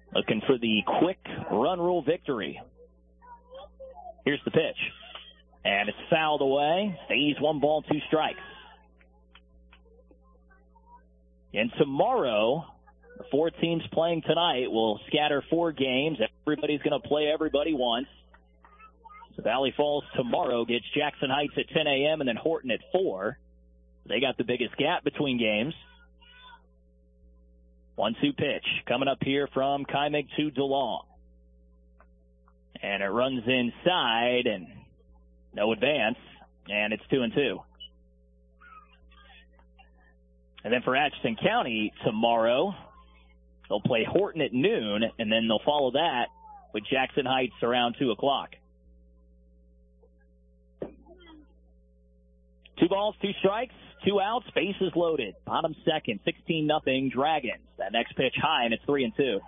looking for the quick run rule victory. Here's the pitch. And it's fouled away. Stays 1 ball, 2 strikes. And tomorrow, the 4 teams playing tonight will scatter 4 games. Everybody's going to play everybody once. So Valley Falls tomorrow gets Jackson Heights at 10 a.m. and then Horton at 4. They got the biggest gap between games. 1-2 pitch coming up here from Kymig to DeLong. And it runs inside and no advance, and it's 2-2. And then for Atchison County tomorrow, they'll play Horton at noon, and then they'll follow that with Jackson Heights around 2 o'clock. 2 balls, 2 strikes, 2 outs, bases loaded. Bottom second, 16-0 Dragons. That next pitch high, and it's 3-2.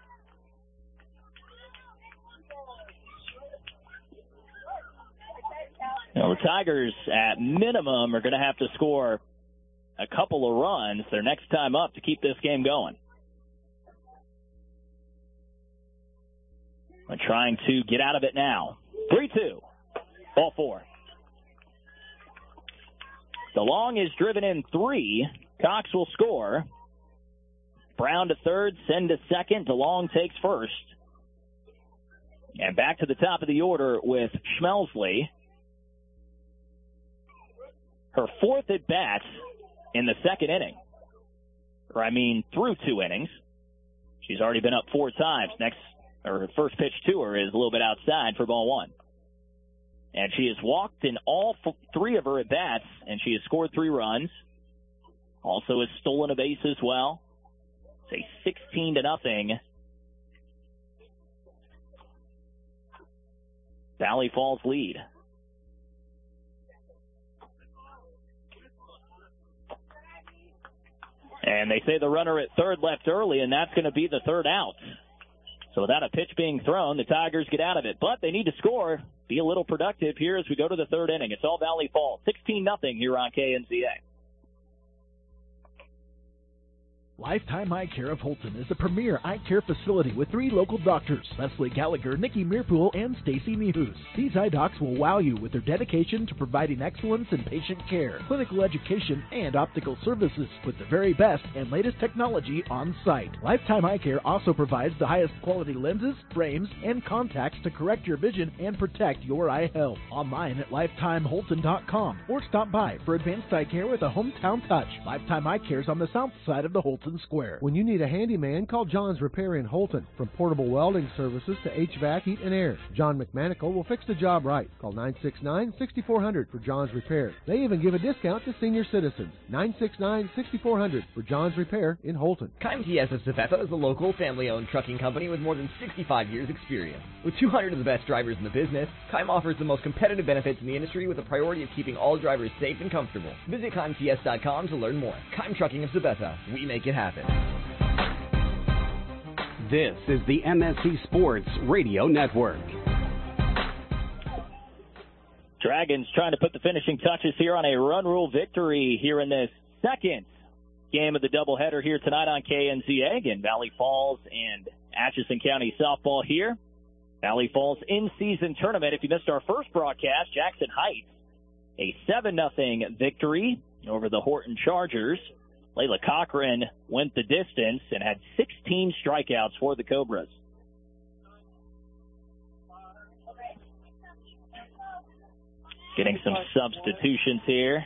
Now, the Tigers, at minimum, are going to have to score a couple of runs their next time up to keep this game going. They're trying to get out of it now. 3-2. Ball 4. DeLong is driven in 3. Cox will score. Brown to third, Send to second. DeLong takes first. And back to the top of the order with Schmelsley. Her 4th at bat in the 2nd inning. Through 2 innings. She's already been up 4 times. Her first pitch to her is a little bit outside for ball 1. And she has walked in all 3 of her at-bats, and she has scored 3 runs. Also has stolen a base as well. It's a 16-0 Valley Falls lead. And they say the runner at third left early, and that's going to be the 3rd out. So without a pitch being thrown, the Tigers get out of it. But they need to score, be a little productive here as we go to the 3rd inning. It's all Valley Falls, 16-0 here on KNZA. Lifetime Eye Care of Holton is the premier eye care facility with 3 local doctors, Leslie Gallagher, Nikki Meerpool, and Stacy Mehus. These eye docs will wow you with their dedication to providing excellence in patient care, clinical education, and optical services with the very best and latest technology on site. Lifetime Eye Care also provides the highest quality lenses, frames, and contacts to correct your vision and protect your eye health. Online at lifetimeholton.com or stop by for advanced eye care with a hometown touch. Lifetime Eye Care is on the south side of the Holton Square. When you need a handyman, call John's Repair in Holton. From portable welding services to HVAC, heat, and air, John McManical will fix the job right. Call 969-6400 for John's Repair. They even give a discount to senior citizens. 969-6400 for John's Repair in Holton. Kime TS of Sabetha is a local, family-owned trucking company with more than 65 years experience. With 200 of the best drivers in the business, Kime offers the most competitive benefits in the industry with a priority of keeping all drivers safe and comfortable. Visit KimeTS.com to learn more. Kime Trucking of Sabetha. We make it happen. This is the MSC Sports Radio Network. Dragons trying to put the finishing touches here on a run rule victory here in this 2nd game of the doubleheader here tonight on KNZA. Again, Valley Falls and Atchison County softball here. Valley Falls in-season tournament. If you missed our first broadcast, Jackson Heights, a 7-0 victory over the Horton Chargers. Layla Cochran went the distance and had 16 strikeouts for the Cobras. Getting some substitutions here.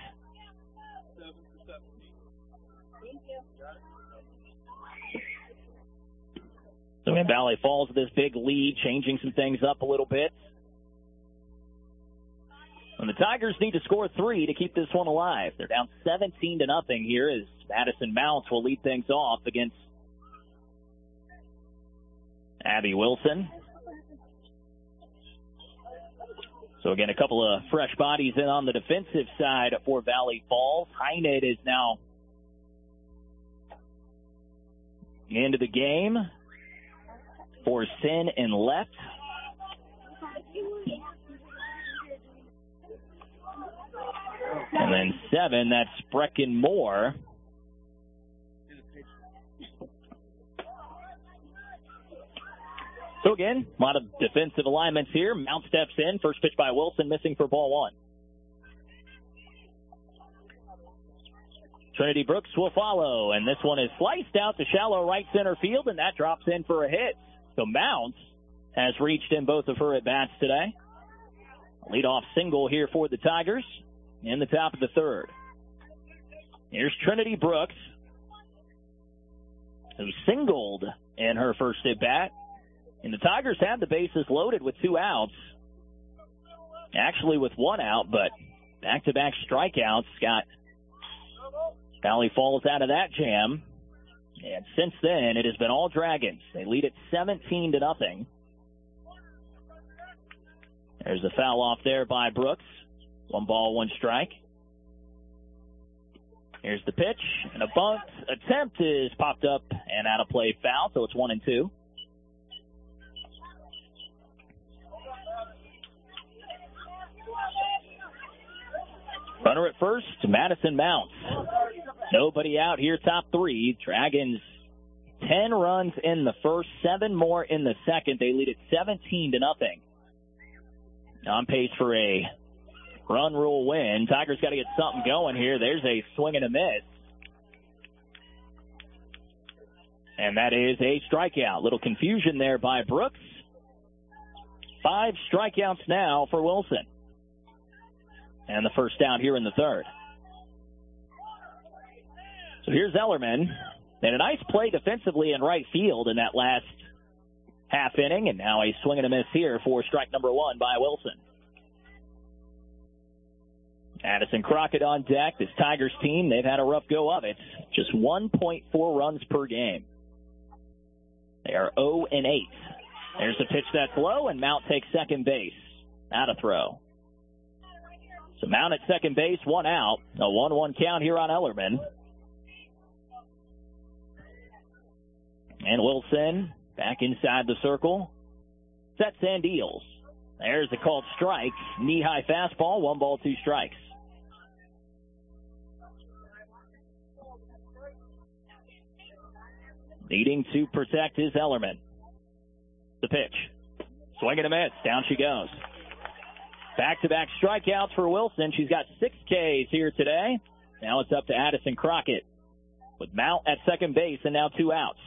So in Valley Falls, this big lead, changing some things up a little bit. And the Tigers need to score 3 to keep this one alive. They're down 17-0 here as Madison Mounts will lead things off against Abby Wilson. So again, a couple of fresh bodies in on the defensive side for Valley Falls. Hynett is now into the game for Sin and left. And then 7, that's Brecken Moore. So again, a lot of defensive alignments here. Mount steps in. First pitch by Wilson, missing for ball one. Trinity Brooks will follow, and this one is sliced out to shallow right center field, and that drops in for a hit. So Mount has reached in both of her at-bats today. Leadoff single here for the Tigers in the top of the third. Here's Trinity Brooks, who singled in her first at-bat. And the Tigers had the bases loaded with 2 outs. Actually with 1 out, but back-to-back strikeouts got Valley Falls out of that jam. And since then, it has been all Dragons. They lead it 17-0. There's a foul off there by Brooks. 1 ball, 1 strike. Here's the pitch, and a bunt attempt is popped up and out of play, foul, so it's 1-2. Runner at first, Madison Mounts. Nobody out here, top 3. Dragons 10 runs in the first, 7 more in the second. They lead it 17-0. On pace for a run rule win. Tigers got to get something going here. There's a swing and a miss. And that is a strikeout. Little confusion there by Brooks. 5 strikeouts now for Wilson. And the first out here in the third. So here's Ellerman. And a nice play defensively in right field in that last half inning. And now a swing and a miss here for strike number 1 by Wilson. Addison Crockett on deck. This Tigers team, they've had a rough go of it. Just 1.4 runs per game. They are 0-8. There's a pitch that's low, and Mount takes second base. Out of throw. So Mount at second base, 1 out. A 1-1 count here on Ellerman. And Wilson back inside the circle. Sets and deals. There's the called strike. Knee-high fastball, 1 ball, 2 strikes. Needing to protect is Ellerman. The pitch. Swing and a miss. Down she goes. Back-to-back strikeouts for Wilson. She's got 6 Ks here today. Now it's up to Addison Crockett with Mount at second base and now 2 outs.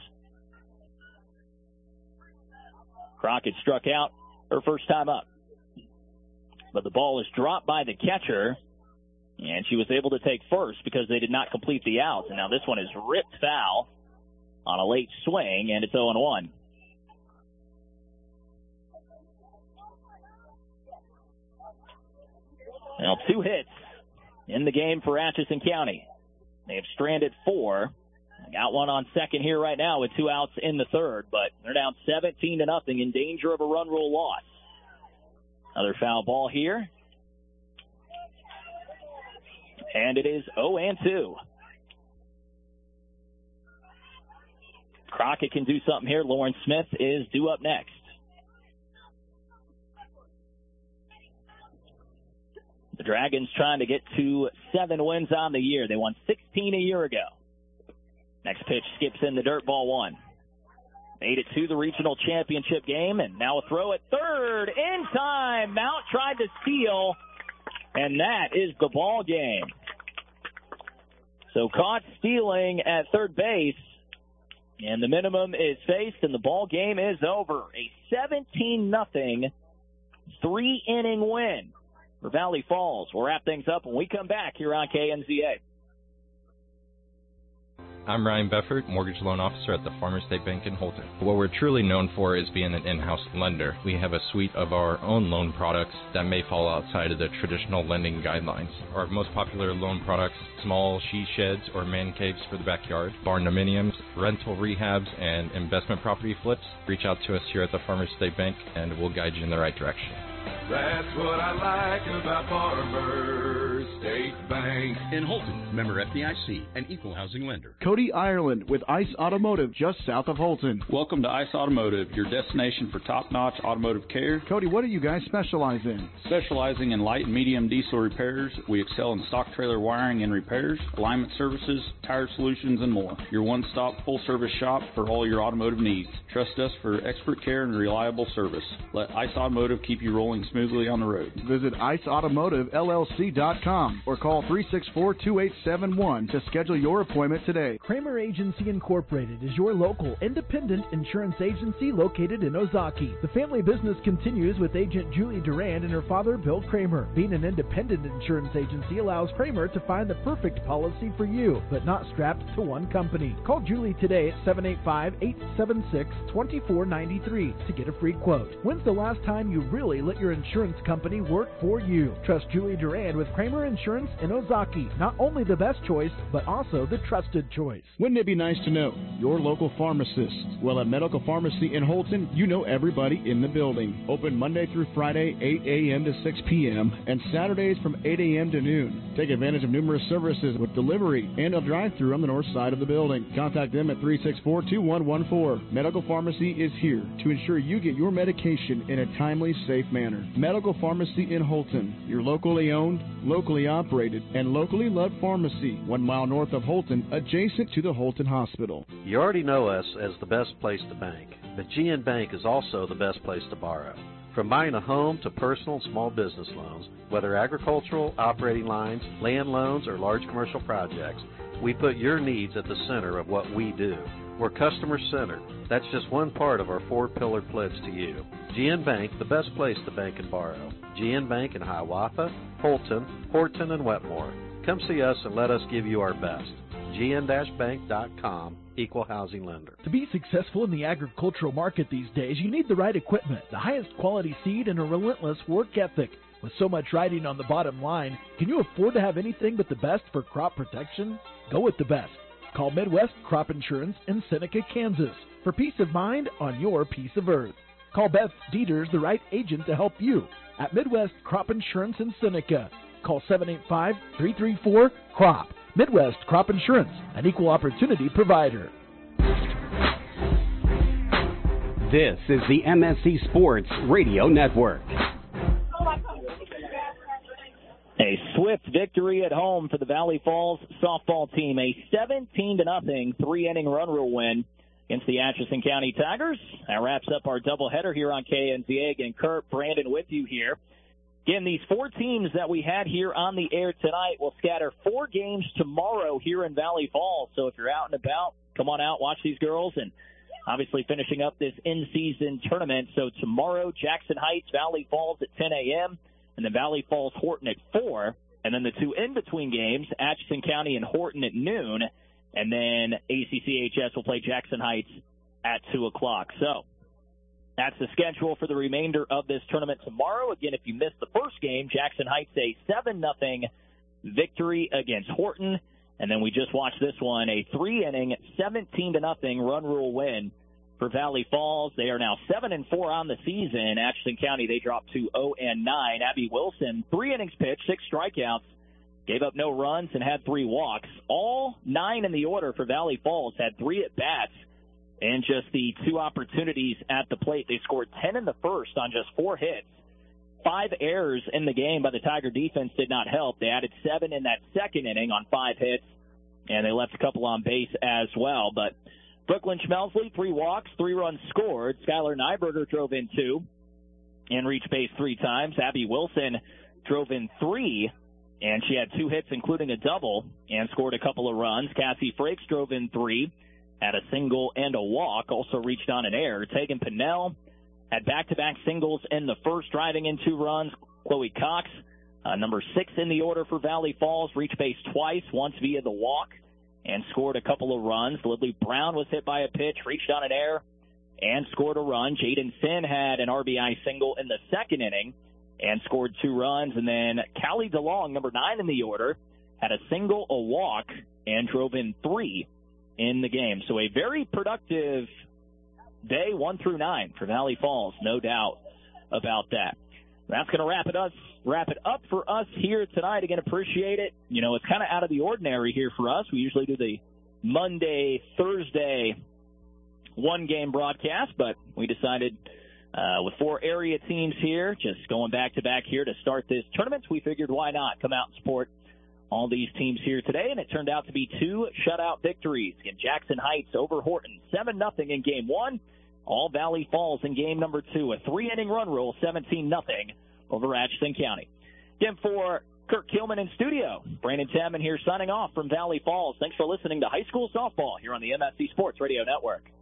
Crockett struck out her first time up. But the ball is dropped by the catcher, and she was able to take first because they did not complete the out. And now this one is ripped foul on a late swing, and it's 0-1. Now 2 hits in the game for Atchison County. They have stranded 4. Got 1 on second here right now with 2 outs in the third, but they're down 17-0 in danger of a run rule loss. Another foul ball here. And it is 0-2. Crockett can do something here. Lauren Smith is due up next. The Dragons trying to get to 7 wins on the year. They won 16 a year ago. Next pitch skips in the dirt, ball 1. Made it to the regional championship game, and now a throw at third. In time, Mount tried to steal, and that is the ball game. So caught stealing at third base, and the minimum is faced, and the ball game is over. A 17-0 3-inning win for Valley Falls. We'll wrap things up when we come back here on KNZA. I'm Ryan Beffert, mortgage loan officer at the Farmers State Bank in Holton. What we're truly known for is being an in-house lender. We have a suite of our own loan products that may fall outside of the traditional lending guidelines. Our most popular loan products, small she sheds or man caves for the backyard, barn dominiums, rental rehabs, and investment property flips. Reach out to us here at the Farmers State Bank and we'll guide you in the right direction. That's what I like about Farmers State Bank. Bank. In Holton, member FDIC, and equal housing lender. Cody Ireland with Ice Automotive, just south of Holton. Welcome to Ice Automotive, your destination for top-notch automotive care. Cody, what do you guys specialize in? Specializing in light and medium diesel repairs, we excel in stock trailer wiring and repairs, alignment services, tire solutions, and more. Your one-stop full-service shop for all your automotive needs. Trust us for expert care and reliable service. Let Ice Automotive keep you rolling smoothly on the road. Visit IceAutomotiveLLC.com or call 364-2871 to schedule your appointment today. Kramer Agency Incorporated is your local independent insurance agency located in Ozaki. The family business continues with agent Julie Durand and her father, Bill Kramer. Being an independent insurance agency allows Kramer to find the perfect policy for you, but not strapped to one company. Call Julie today at 785-876-2493 to get a free quote. When's the last time you really let your insurance company work for you? Trust Julie Durand with Kramer Insurance in Ozaki. Not only the best choice, but also the trusted choice. Wouldn't it be nice to know your local pharmacist? Well, at Medical Pharmacy in Holton, you know everybody in the building. Open Monday through Friday, 8 a.m. to 6 p.m., and Saturdays from 8 a.m. to noon. Take advantage of numerous services with delivery and a drive-thru on the north side of the building. Contact them at 364-2114. Medical Pharmacy is here to ensure you get your medication in a timely, safe manner. Medical Pharmacy in Holton, your locally owned, locally operated, and locally loved pharmacy, 1 mile north of Holton, adjacent to the Holton Hospital. You already know us as the best place to bank, but GN Bank is also the best place to borrow. From buying a home to personal and small business loans, whether agricultural, operating lines, land loans, or large commercial projects, we put your needs at the center of what we do. We're customer-centered. That's just one part of our 4-pillar pledge to you. GN Bank, the best place to bank and borrow. GN Bank in Hiawatha, Holton, Horton, and Wetmore. Come see us and let us give you our best. GN-Bank.com, equal housing lender. To be successful in the agricultural market these days, you need the right equipment, the highest quality seed, and a relentless work ethic. With so much riding on the bottom line, can you afford to have anything but the best for crop protection? Go with the best. Call Midwest Crop Insurance in Seneca, Kansas for peace of mind on your piece of earth. Call Beth Dieters, the right agent to help you at Midwest Crop Insurance in Seneca. Call 785-334-CROP. Midwest Crop Insurance, an equal opportunity provider. This is the MSC Sports Radio Network. A swift victory at home for the Valley Falls softball team. A 17-0 3-inning run rule win against the Atchison County Tigers. That wraps up our doubleheader here on KNZA. Again, Kurt, Brandon with you here. Again, these 4 teams that we had here on the air tonight will scatter 4 games tomorrow here in Valley Falls. So if you're out and about, come on out, watch these girls, and obviously finishing up this in-season tournament. So tomorrow, Jackson Heights, Valley Falls at 10 a.m., and then Valley Falls, Horton at 4. And then the 2 in-between games, Atchison County and Horton at noon. And then ACCHS will play Jackson Heights at 2 o'clock. So that's the schedule for the remainder of this tournament tomorrow. Again, if you missed the first game, Jackson Heights a 7-0 victory against Horton. And then we just watched this one, a 3-inning, 17-0 run rule win for Valley Falls. They are now 7-4 on the season. Atchison County, they dropped to 0-9. Abby Wilson, 3 innings pitched, 6 strikeouts, gave up no runs, and had 3 walks. All 9 in the order for Valley Falls had 3 at-bats. And just the 2 opportunities at the plate. They scored 10 in the first on just 4 hits. 5 errors in the game by the Tiger defense did not help. They added 7 in that second inning on 5 hits, and they left a couple on base as well. But Brooklyn Schmelsley, 3 walks, 3 runs scored. Skylar Nyberger drove in 2 and reached base 3 times. Abby Wilson drove in 3, and she had 2 hits, including a double, and scored a couple of runs. Cassie Frakes drove in 3. Had a single and a walk, also reached on an error. Tegan Pinnell had back-to-back singles in the first, driving in 2 runs. Chloe Cox, number 6 in the order for Valley Falls, reached base twice, once via the walk, and scored a couple of runs. Lidley Brown was hit by a pitch, reached on an error, and scored a run. Jaden Finn had an RBI single in the second inning and scored 2 runs. And then Callie DeLong, number 9 in the order, had a single, a walk, and drove in 3 in the game. So a very productive day 1 through 9 for Valley Falls, no doubt about that. That's going to wrap it up for us here tonight. Again, appreciate it. You know, it's kind of out of the ordinary here for us. We usually do the Monday, Thursday one-game broadcast, but we decided with 4 area teams here, just going back-to-back here to start this tournament, we figured why not come out and support all these teams here today, and it turned out to be 2 shutout victories. In Jackson Heights over Horton, 7-0 in Game 1. All Valley Falls in Game number 2, a 3-inning run rule, 17-0 over Atchison County. Again, for Kirk Kilman in studio, Brandon Tamman here signing off from Valley Falls. Thanks for listening to High School Softball here on the MSC Sports Radio Network.